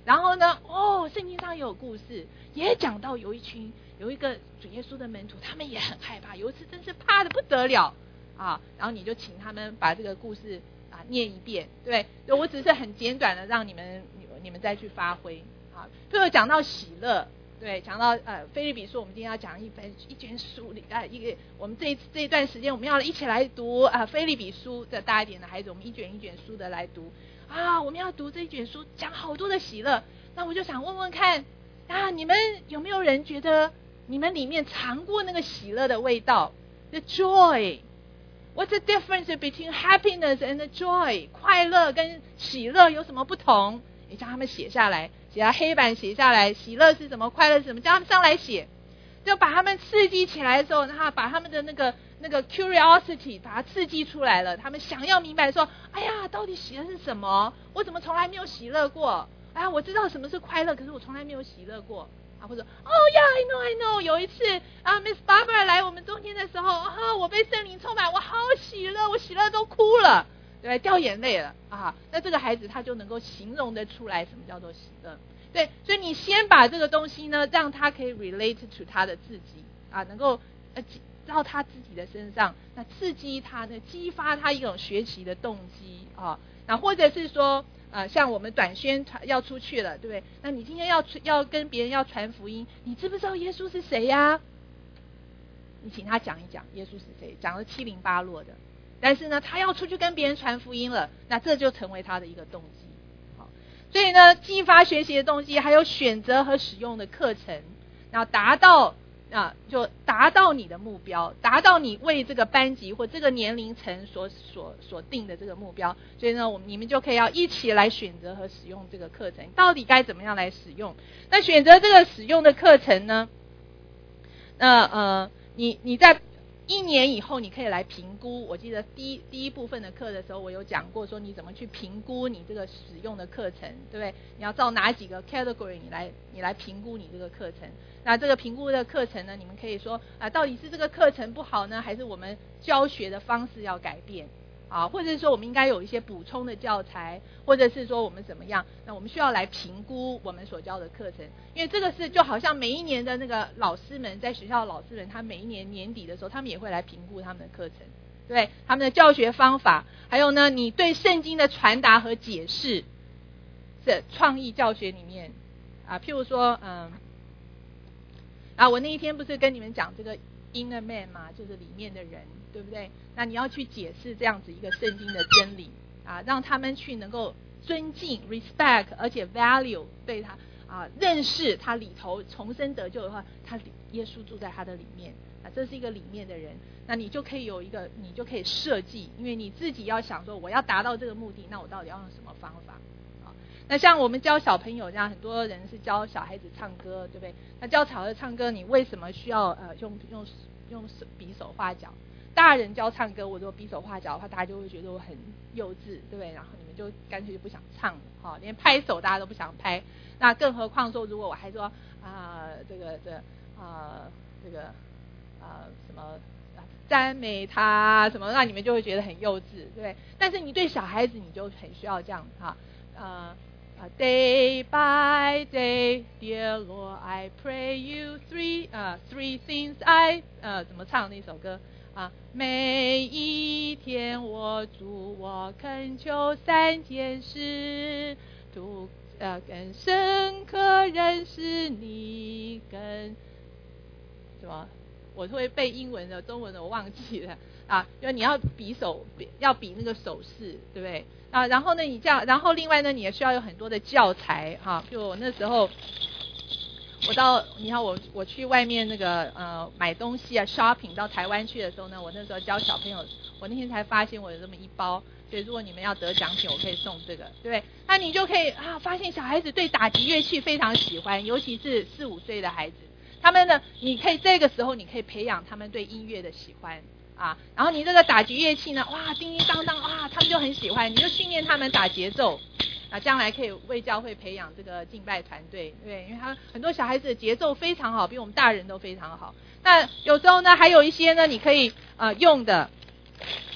然后呢，哦，圣经上也有故事，也讲到有一群有一个主耶稣的门徒，他们也很害怕，有一次真是怕得不得了啊。然后你就请他们把这个故事啊念一遍，对，我只是很简短的让你们你你们再去发挥啊。最后讲到喜乐，对，讲到呃腓立比书，我们今天要讲一本一卷书里啊，一个我们这一这一段时间我们要一起来读啊腓立比书的大一点的孩子，我们一卷一卷书的来读啊，我们要读这一卷书，讲好多的喜乐。那我就想问问看啊，你们有没有人觉得你们里面尝过那个喜乐的味道 ？The joy. What's the difference between happiness and the joy? 快乐跟喜乐有什么不同？你叫他们写下来，写在黑板写下来，喜乐是什么，快乐是什么，叫他们上来写，就把他们刺激起来的时候，然后把他们的那个那个 curiosity 把它刺激出来了，他们想要明白说，哎呀，到底喜乐是什么？我怎么从来没有喜乐过？哎呀，我知道什么是快乐，可是我从来没有喜乐过。啊，或者哦呀 I know I know 有一次啊 Miss Barbara 来我们中间的时候啊，我被圣灵充满，我好喜乐，我喜乐都哭了，对，掉眼泪了啊。那这个孩子他就能够形容得出来什么叫做喜乐。对，所以你先把这个东西呢，让他可以 relate to 他的自己啊，能够呃到他自己的身上，那刺激他呢，激发他一种学习的动机啊。那或者是说呃，像我们短宣传要出去了，对不对？那你今天要要跟别人要传福音，你知不知道耶稣是谁呀？你请他讲一讲耶稣是谁，讲得七零八落的。但是呢，他要出去跟别人传福音了，那这就成为他的一个动机。好，所以呢，激发学习的动机，还有选择和使用的课程，然后达到啊，就达到你的目标，达到你为这个班级或这个年龄层所所所定的这个目标。所以呢，我们你们就可以要一起来选择和使用这个课程，到底该怎么样来使用？那选择这个使用的课程呢？那呃，你你在一年以后你可以来评估。我记得第一第一部分的课的时候，我有讲过说你怎么去评估你这个使用的课程，对不对？你要照哪几个 category 你来你来评估你这个课程。那这个评估的课程呢，你们可以说啊，到底是这个课程不好呢，还是我们教学的方式要改变啊？或者是说我们应该有一些补充的教材，或者是说我们怎么样？那我们需要来评估我们所教的课程，因为这个是就好像每一年的那个老师们，在学校的老师们，他每一年年底的时候，他们也会来评估他们的课程，对他们的教学方法，还有呢，你对圣经的传达和解释，是创意教学里面啊，譬如说，嗯。啊，我那一天不是跟你们讲这个 inner man 嘛，就是里面的人，对不对？那你要去解释这样子一个圣经的真理啊，让他们去能够尊敬 respect 而且 value 对他啊，认识他里头重生得救的话，他耶稣住在他的里面啊，这是一个里面的人。那你就可以有一个，你就可以设计，因为你自己要想说我要达到这个目的，那我到底要用什么方法？那像我们教小朋友这样，很多人是教小孩子唱歌，对不对？那教小孩子唱歌，你为什么需要呃用用用比手画脚？大人教唱歌，我如果比手画脚的话，大家就会觉得我很幼稚，对不对？然后你们就干脆就不想唱了，哈、哦，连拍手大家都不想拍。那更何况说，如果我还说啊、呃，这个这啊、呃、这个啊、呃、什么赞美他什么，那你们就会觉得很幼稚，对不对？但是你对小孩子，你就很需要这样哈，呃。Day by day, dear Lord, I pray you three, 呃、uh, three things I, 呃、uh, 怎么唱那首歌啊？每一天我主我恳求三件事，图呃更深刻认识你，更什么？我会背英文的，中文的我忘记了啊，因为你要比手，要比那个手势，对不对？啊，然后呢，你这样，然后另外呢，你也需要有很多的教材哈。就我那时候，我到你看我我去外面那个呃买东西啊 shopping 到台湾去的时候呢，我那时候教小朋友，我那天才发现我有这么一包，所以如果你们要得奖品，我可以送这个，对不对？那你就可以啊，发现小孩子对打击乐器非常喜欢，尤其是四五岁的孩子，他们呢，你可以这个时候你可以培养他们对音乐的喜欢。啊，然后你这个打击乐器呢，哇，叮叮当当，哇，他们就很喜欢，你就训练他们打节奏，啊，将来可以为教会培养这个敬拜团队，对，因为他很多小孩子的节奏非常好，比我们大人都非常好。那有时候呢，还有一些呢，你可以呃用的，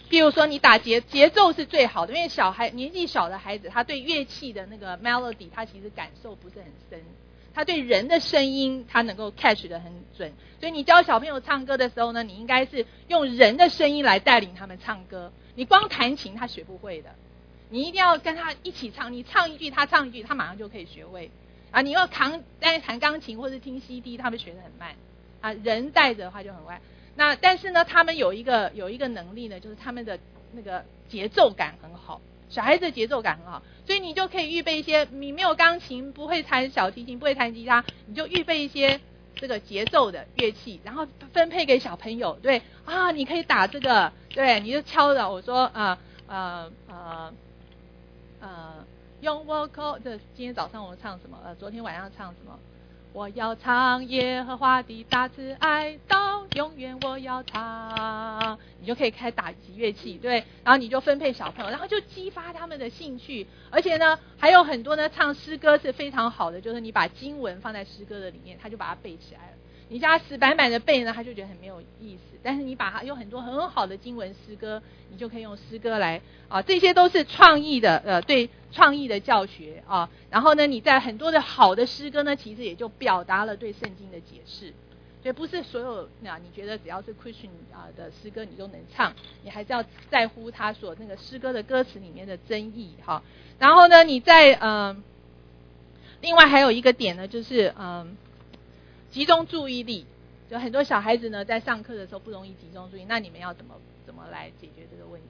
譬如说你打节节奏是最好的，因为小孩年纪小的孩子，他对乐器的那个 melody 他其实感受不是很深，他对人的声音他能够 catch 得很准，所以你教小朋友唱歌的时候呢，你应该是用人的声音来带领他们唱歌，你光弹琴他学不会的，你一定要跟他一起唱，你唱一句他唱一句，他马上就可以学会啊！你要扛在弹钢琴或是听 C D， 他们学得很慢啊，人带着的话就很快。那但是呢，他们有一个有一个能力呢，就是他们的那个节奏感很好，小孩子的节奏感很好，所以你就可以预备一些，你没有钢琴，不会弹小提琴，不会弹吉他，你就预备一些这个节奏的乐器，然后分配给小朋友，对啊，你可以打这个，对，你就敲着我说呃呃呃呃，用 vocal， 这今天早上我们唱什么？呃，昨天晚上唱什么？我要唱耶和华的大慈爱，到永远我要唱。你就可以开打击乐器，对，然后你就分配小朋友，然后就激发他们的兴趣。而且呢，还有很多呢，唱诗歌是非常好的，就是你把经文放在诗歌的里面，他就把它背起来了。你叫他死板板的背呢，他就觉得很没有意思。但是你把它有很多很好的经文诗歌，你就可以用诗歌来啊，这些都是创意的呃，对创意的教学啊。然后呢，你在很多的好的诗歌呢，其实也就表达了对圣经的解释。所以不是所有那你觉得只要是 Christian 啊的诗歌你都能唱，你还是要在乎他所那个诗歌的歌词里面的真意哈。然后呢，你在嗯、呃，另外还有一个点呢，就是嗯。呃集中注意力，就很多小孩子呢在上课的时候不容易集中注意，那你们要怎么怎么来解决这个问题？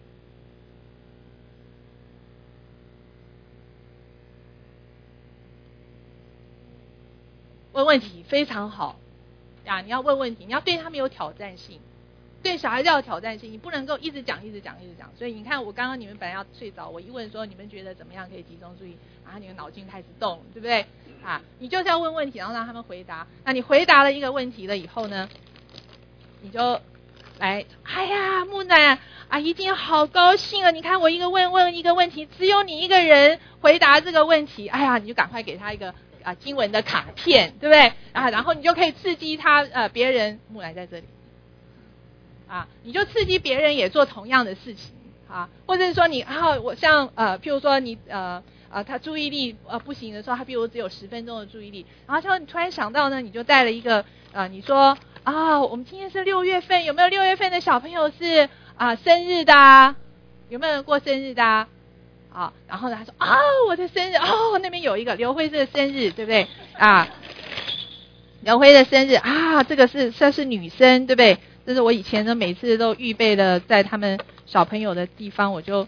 问问题非常好啊！你要问问题，你要对他们有挑战性，对小孩子要有挑战性，你不能够一直讲一直讲一直讲。所以你看，我刚刚你们本来要睡着，我一问说你们觉得怎么样可以集中注意，然后你们脑筋开始动，对不对？啊，你就是要问问题，然后让他们回答。那你回答了一个问题了以后呢，你就来，哎呀，木乃阿姨今天好高兴啊！你看我一个问问一个问题，只有你一个人回答这个问题，哎呀，你就赶快给他一个啊经文的卡片，对不对？啊，然后你就可以刺激他，呃，别人木乃在这里，啊，你就刺激别人也做同样的事情啊，或者是说你啊，我像呃，譬如说你呃。啊，他注意力呃不行的时候，他比如只有十分钟的注意力，然后就你突然想到呢，你就带了一个呃，你说啊，我们今天是六月份，有没有六月份的小朋友是啊生日的啊？有没有人过生日的啊？啊，然后呢，他说啊，我的生日哦，那边有一个刘辉的生日，对不对啊？刘辉的生日啊，这个是这是女生，对不对？这是我以前呢每次都预备的，在他们小朋友的地方，我就。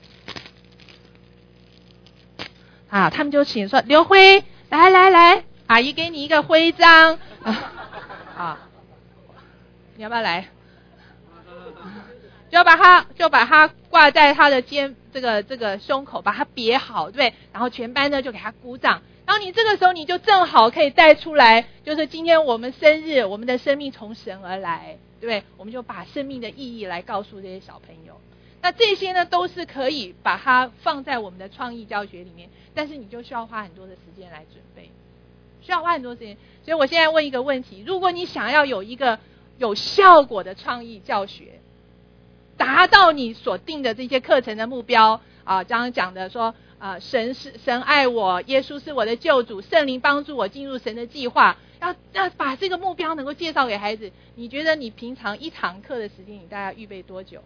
啊，他们就请说刘辉，来来来，阿姨给你一个徽章啊，啊，你要不要来？就把它就把它挂在他的肩这个这个胸口，把它别好，对不对？然后全班呢就给他鼓掌。然后你这个时候你就正好可以带出来，就是今天我们生日，我们的生命从神而来，对不对？我们就把生命的意义来告诉这些小朋友。那这些呢都是可以把它放在我们的创意教学里面，但是你就需要花很多的时间来准备，需要花很多时间。所以我现在问一个问题，如果你想要有一个有效果的创意教学，达到你所定的这些课程的目标啊，刚刚讲的说啊，神是神爱我，耶稣是我的救主，圣灵帮助我进入神的计划，要要把这个目标能够介绍给孩子，你觉得你平常一堂课的时间你大概预备多久？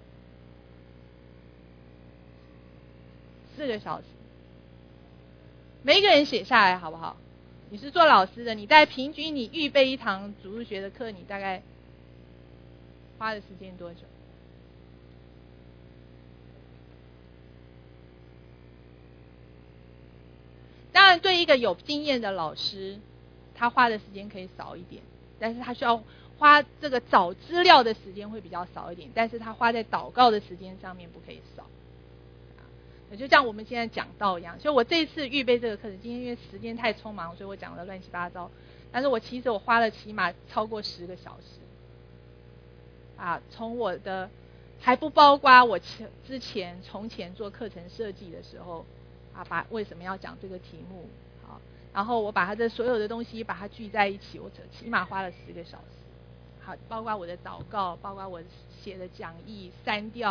四个小时，每一个人写下来好不好？你是做老师的，你大概平均你预备一堂主日学的课，你大概花的时间多久？当然，对一个有经验的老师，他花的时间可以少一点，但是他需要花这个找资料的时间会比较少一点，但是他花在祷告的时间上面不可以少。就像我们现在讲道一样，所以我这一次预备这个课程，今天因为时间太匆忙，所以我讲的乱七八糟。但是我其实我花了起码超过十个小时，啊，从我的还不包括我之前从前做课程设计的时候，啊，把为什么要讲这个题目，好，然后我把它的所有的东西把它聚在一起，我起码花了十个小时，好，包括我的祷告，包括我写的讲义、删掉。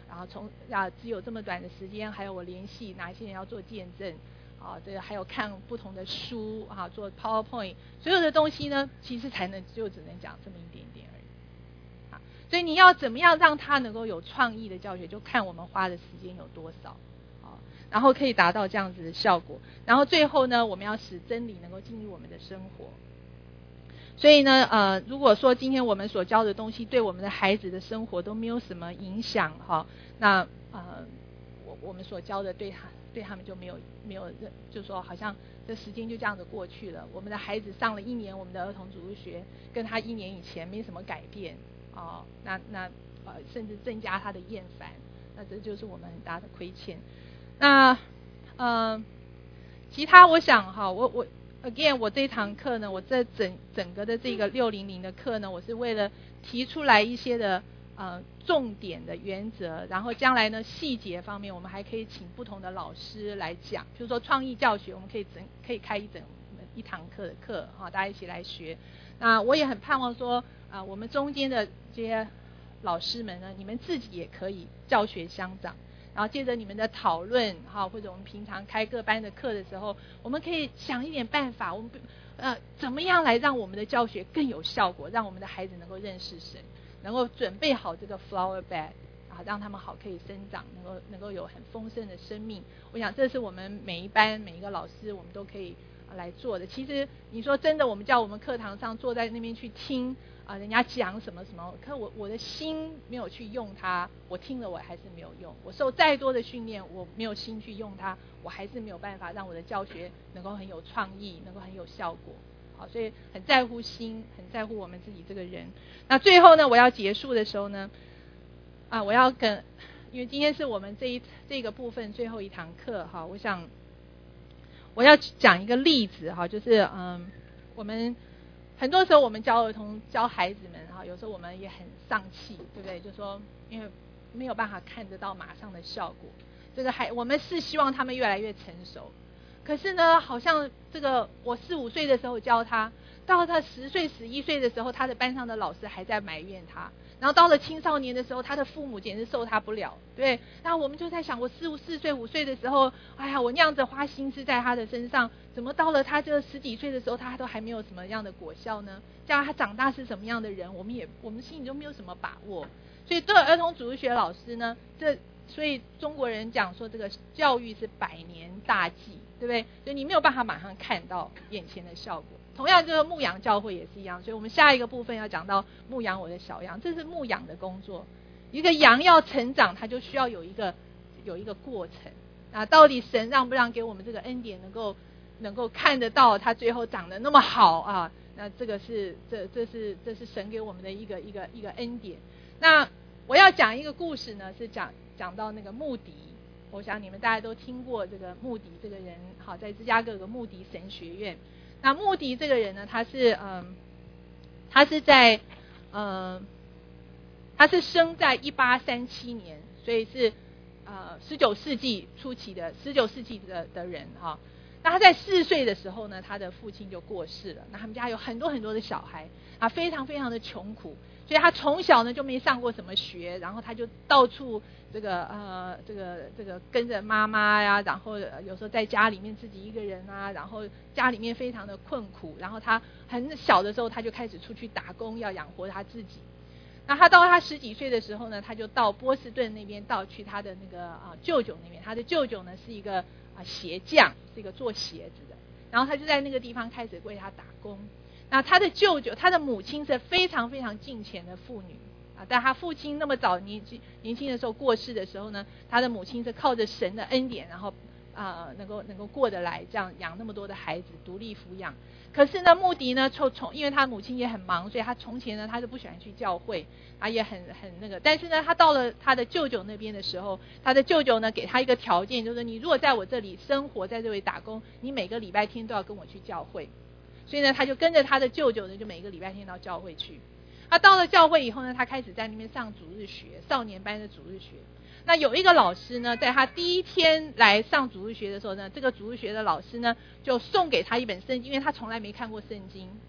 然后从啊只有这么短的时间，还有我联系哪些人要做见证，啊，这个还有看不同的书啊，做 PowerPoint， 所有的东西呢，其实才能就只能讲这么一点点而已，啊，所以你要怎么样让他能够有创意的教学，就看我们花的时间有多少，啊，然后可以达到这样子的效果，然后最后呢，我们要使真理能够进入我们的生活。所以呢，呃，如果说今天我们所教的东西对我们的孩子的生活都没有什么影响哈，那呃，我我们所教的对他对他们就没有没有，就是说好像这时间就这样子过去了。我们的孩子上了一年我们的儿童主日学，跟他一年以前没什么改变啊，呃，那那呃甚至增加他的厌烦，那这就是我们很大的亏欠。那呃，其他我想哈，我我。Again， 我这堂课呢，我这整整个的这个六零零的课呢，我是为了提出来一些的呃重点的原则，然后将来呢细节方面，我们还可以请不同的老师来讲，比如说创意教学，我们可以整可以开一整一堂课的课哈，大家一起来学。那我也很盼望说啊，呃，我们中间的这些老师们呢，你们自己也可以教学相长。然后借着你们的讨论哈，或者我们平常开各班的课的时候，我们可以想一点办法，我们呃怎么样来让我们的教学更有效果，让我们的孩子能够认识神，能够准备好这个 flower bed， 啊，让他们好可以生长，能够能够有很丰盛的生命。我想这是我们每一班每一个老师我们都可以来做的。其实你说真的，我们叫我们课堂上坐在那边去听啊，人家讲什么什么，可我我的心没有去用它，我听了我还是没有用。我受再多的训练，我没有心去用它，我还是没有办法让我的教学能够很有创意，能够很有效果。好，所以很在乎心，很在乎我们自己这个人。那最后呢，我要结束的时候呢，啊，我要跟，因为今天是我们这一这个部分最后一堂课哈，我想我要讲一个例子哈，就是嗯，我们。很多时候我们教儿童教孩子们哈，有时候我们也很丧气，对不对？就说因为没有办法看得到马上的效果，这个孩我们是希望他们越来越成熟，可是呢，好像这个我四五岁的时候教他，到他十岁十一岁的时候，他的班上的老师还在埋怨他，然后到了青少年的时候，他的父母简直受他不了，对。那我们就在想，我四五四岁五岁的时候，哎呀，我那样子花心思在他的身上，怎么到了他这十几岁的时候，他都还没有什么样的果效呢？这样他长大是什么样的人，我们也我们心里都没有什么把握。所以对儿童主日学老师呢，这所以中国人讲说这个教育是百年大计，对不对？所以你没有办法马上看到眼前的效果。同样，这个牧养教会也是一样，所以我们下一个部分要讲到牧养我的小羊，这是牧养的工作。一个羊要成长，它就需要有一个有一个过程啊。到底神让不让给我们这个恩典，能够能够看得到它最后长得那么好啊？那这个是这这是这是神给我们的一个一个一个恩典。那我要讲一个故事呢，是讲讲到那个穆迪。我想你们大家都听过这个穆迪这个人，好，在芝加哥有个穆迪神学院。那穆迪这个人呢，他是嗯，他是在嗯，他是生在一八三七年，所以是呃十九世纪初期的十九世纪的的人哈。那他在四岁的时候呢，他的父亲就过世了。那他们家有很多很多的小孩，啊，非常非常的穷苦，所以他从小呢就没上过什么学，然后他就到处这个呃这个这个跟着妈妈呀，然后有时候在家里面自己一个人啊，然后家里面非常的困苦，然后他很小的时候他就开始出去打工，要养活他自己。那他到他十几岁的时候呢，他就到波士顿那边，到去他的那个啊舅舅那边。他的舅舅呢是一个啊鞋匠，是一个做鞋子的。然后他就在那个地方开始为他打工。那他的舅舅，他的母亲是非常非常敬虔的妇女啊，但他父亲那么早年纪年轻的时候过世的时候呢，他的母亲是靠着神的恩典，然后啊、呃、能够能够过得来，这样养那么多的孩子，独立抚养。可是呢，穆迪呢，从从因为他母亲也很忙，所以他从前呢，他就不喜欢去教会，啊，也很很那个。但是呢，他到了他的舅舅那边的时候，他的舅舅呢给他一个条件，就是你如果在我这里生活，在这里打工，你每个礼拜天都要跟我去教会。所以呢，他就跟着他的舅舅呢，就每个礼拜天到教会去。他到了教会以后呢，他开始在那边上主日学，少年班的主日学。那有一个老师呢，在他第一天来上主日学的时候呢，这个主日学的老师呢，就送给他一本圣经，因为他从来没看过圣经。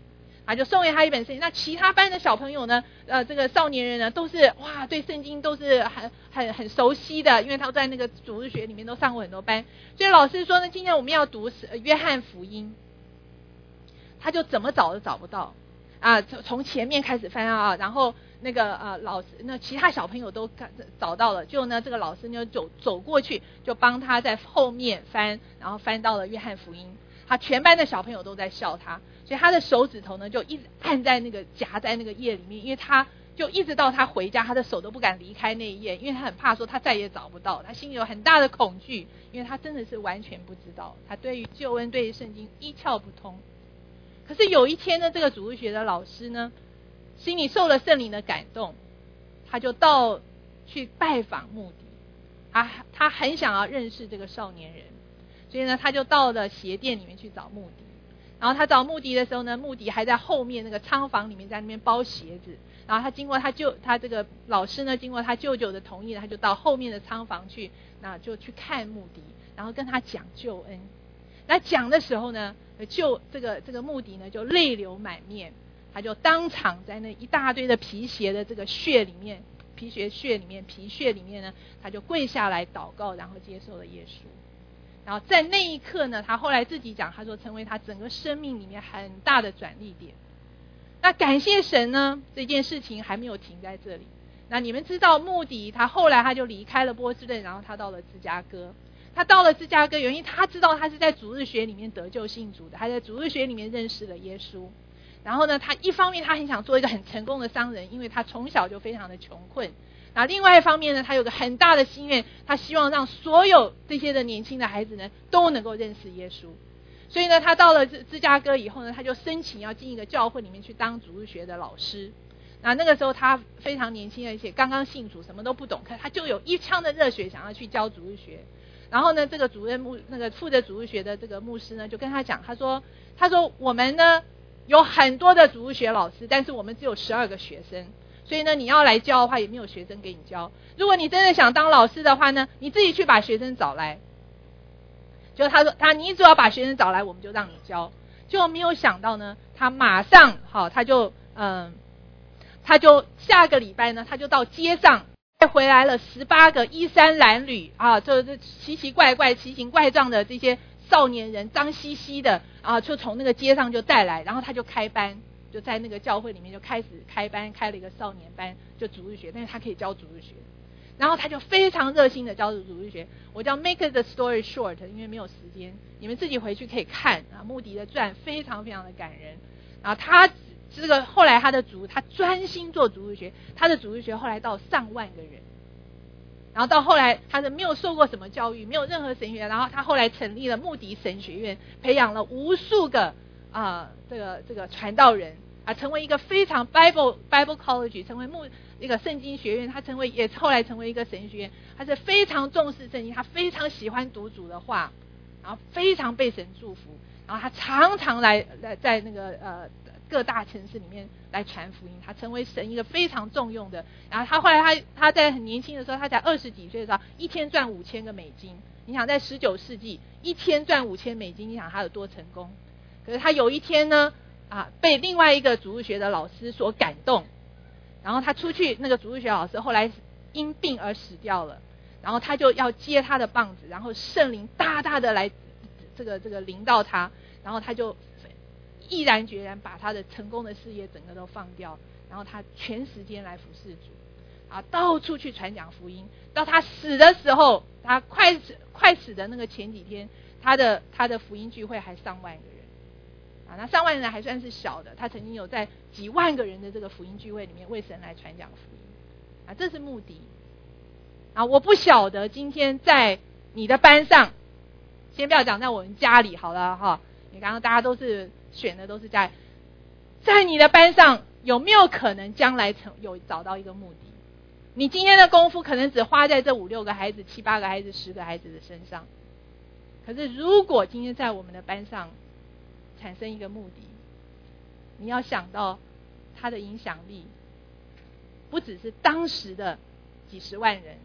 啊，就送给他一本圣经。那其他班的小朋友呢，呃，这个少年人呢，都是哇，对圣经都是很很很熟悉的，因为他在那个主日学里面都上过很多班。所以老师说呢，今天我们要读约翰福音，他就怎么找都找不到啊，从前面开始翻啊，然后那个呃老师，那其他小朋友都找到了，就呢这个老师呢走走过去，就帮他在后面翻，然后翻到了约翰福音。他全班的小朋友都在笑他，所以他的手指头呢就一直按在那个夹在那个页里面，因为他就一直到他回家，他的手都不敢离开那一页，因为他很怕说他再也找不到，他心里有很大的恐惧，因为他真的是完全不知道，他对于救恩对于圣经一窍不通。可是有一天呢，这个主日学的老师呢心里受了圣灵的感动，他就到去拜访穆迪，他他很想要认识这个少年人，所以呢他就到了鞋店里面去找穆迪。然后他找穆迪的时候呢，穆迪还在后面那个仓房里面在那边包鞋子。然后他经过他舅他这个老师呢经过他舅舅的同意，他就到后面的仓房去，那就去看穆迪，然后跟他讲救恩。那讲的时候呢，就这个这个穆迪呢就泪流满面，他就当场在那一大堆的皮鞋的这个血里面，皮鞋血里面皮屑里面呢，他就跪下来祷告，然后接受了耶稣。然后在那一刻呢，他后来自己讲，他说成为他整个生命里面很大的转捩点。那感谢神呢，这件事情还没有停在这里。那你们知道穆迪他后来他就离开了波士顿，然后他到了芝加哥。他到了芝加哥，原因他知道他是在主日学里面得救信主的，他在主日学里面认识了耶稣。然后呢，他一方面他很想做一个很成功的商人，因为他从小就非常的穷困。那另外一方面呢，他有个很大的心愿，他希望让所有这些的年轻的孩子呢都能够认识耶稣。所以呢，他到了芝加哥以后呢，他就申请要进一个教会里面去当主日学的老师。那那个时候他非常年轻，而且刚刚信主，什么都不懂，可他就有一腔的热血想要去教主日学。然后呢，这个主任牧那个负责主日学的这个牧师呢，就跟他讲，他说他说我们呢有很多的主日学老师，但是我们只有十二个学生，所以呢你要来教的话也没有学生给你教。如果你真的想当老师的话呢，你自己去把学生找来。就他说他你只要把学生找来，我们就让你教。就没有想到呢，他马上好他就嗯他就下个礼拜呢，他就到街上带回来了十八个衣衫褴褛啊，就是奇奇怪怪奇形怪状的这些少年人，脏兮兮的啊，就从那个街上就带来，然后他就开班，就在那个教会里面就开始开班，开了一个少年班，就主日学，但是他可以教主日学。然后他就非常热心的教主日学。我叫 make the story short， 因为没有时间，你们自己回去可以看啊。穆迪的传非常非常的感人。然后他这个后来他的主，他专心做主日学，他的主日学后来到上万个人。然后到后来他是没有受过什么教育，没有任何神学，然后他后来成立了穆迪神学院，培养了无数个啊、呃、这个这个传道人啊，成为一个非常 Bible Bible College， 成为穆一个圣经学院，他成为也后来成为一个神学院，他是非常重视圣经，他非常喜欢读主的话，然后非常被神祝福，然后他常常来来在那个呃各大城市里面来传福音，他成为神一个非常重用的。然后他后来他他在很年轻的时候，他才二十几岁的时候，一天赚五千个美金。你想在十九世纪一天赚五千美金，你想他有多成功？可是他有一天呢啊，被另外一个主日学的老师所感动。然后他出去，那个主日学老师后来因病而死掉了，然后他就要接他的棒子，然后圣灵大大的来这个这个临到他，然后他就毅然决然把他的成功的事业整个都放掉，然后他全时间来服侍主啊，到处去传讲福音。到他死的时候，他快死快死的那个前几天，他的他的福音聚会还上万个人。啊，那上万人还算是小的，他曾经有在几万个人的这个福音聚会里面为神来传讲福音，啊，这是目的。啊，我不晓得今天在你的班上，先不要讲在我们家里好了哈，你刚刚大家都是选的都是家里，在你的班上有没有可能将来成有找到一个目的？你今天的功夫可能只花在这五六个孩子、七八个孩子、十个孩子的身上，可是如果今天在我们的班上产生一个目的，你要想到它的影响力不只是当时的几十万人，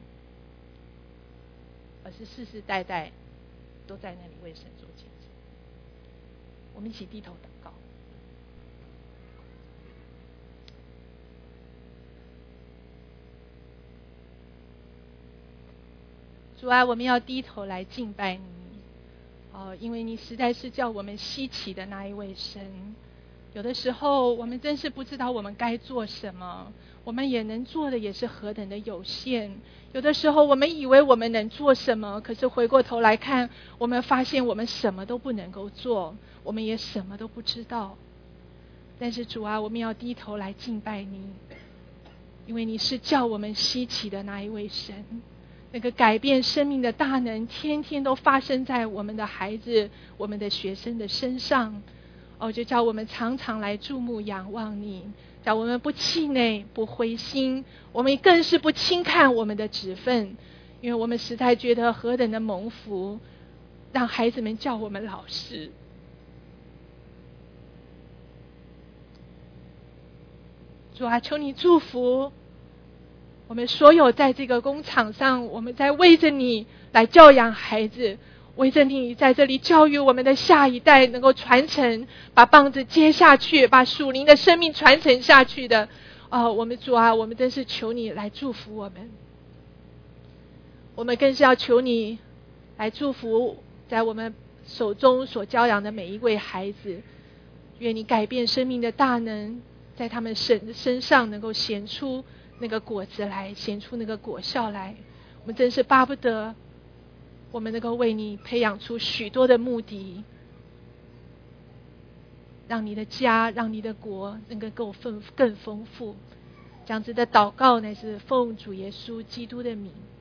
而是世世代代都在那里为神做见证。我们一起低头祷告。 主啊，我们要低头来敬拜你。哦，因为你实在是叫我们稀奇的那一位神。有的时候我们真是不知道我们该做什么，我们也能做的也是何等的有限。有的时候我们以为我们能做什么，可是回过头来看，我们发现我们什么都不能够做，我们也什么都不知道。但是主啊，我们要低头来敬拜你，因为你是叫我们稀奇的那一位神。那个改变生命的大能天天都发生在我们的孩子、我们的学生的身上。哦，就叫我们常常来注目仰望你，叫我们不气馁不灰心，我们更是不轻看我们的职分，因为我们实在觉得何等的蒙福，让孩子们叫我们老师。主啊，求你祝福我们所有在这个工厂上，我们在为着你来教养孩子，为着你在这里教育我们的下一代能够传承，把棒子接下去，把属灵的生命传承下去的啊、呃，我们主啊，我们真是求你来祝福我们。我们更是要求你来祝福在我们手中所教养的每一位孩子，愿你改变生命的大能在他们身身上能够显出那个果子来，显出那个果效来。我们真是巴不得我们能够为你培养出许多的目的，让你的家，让你的国能够更丰更丰富。这样子的祷告乃是奉主耶稣基督的名。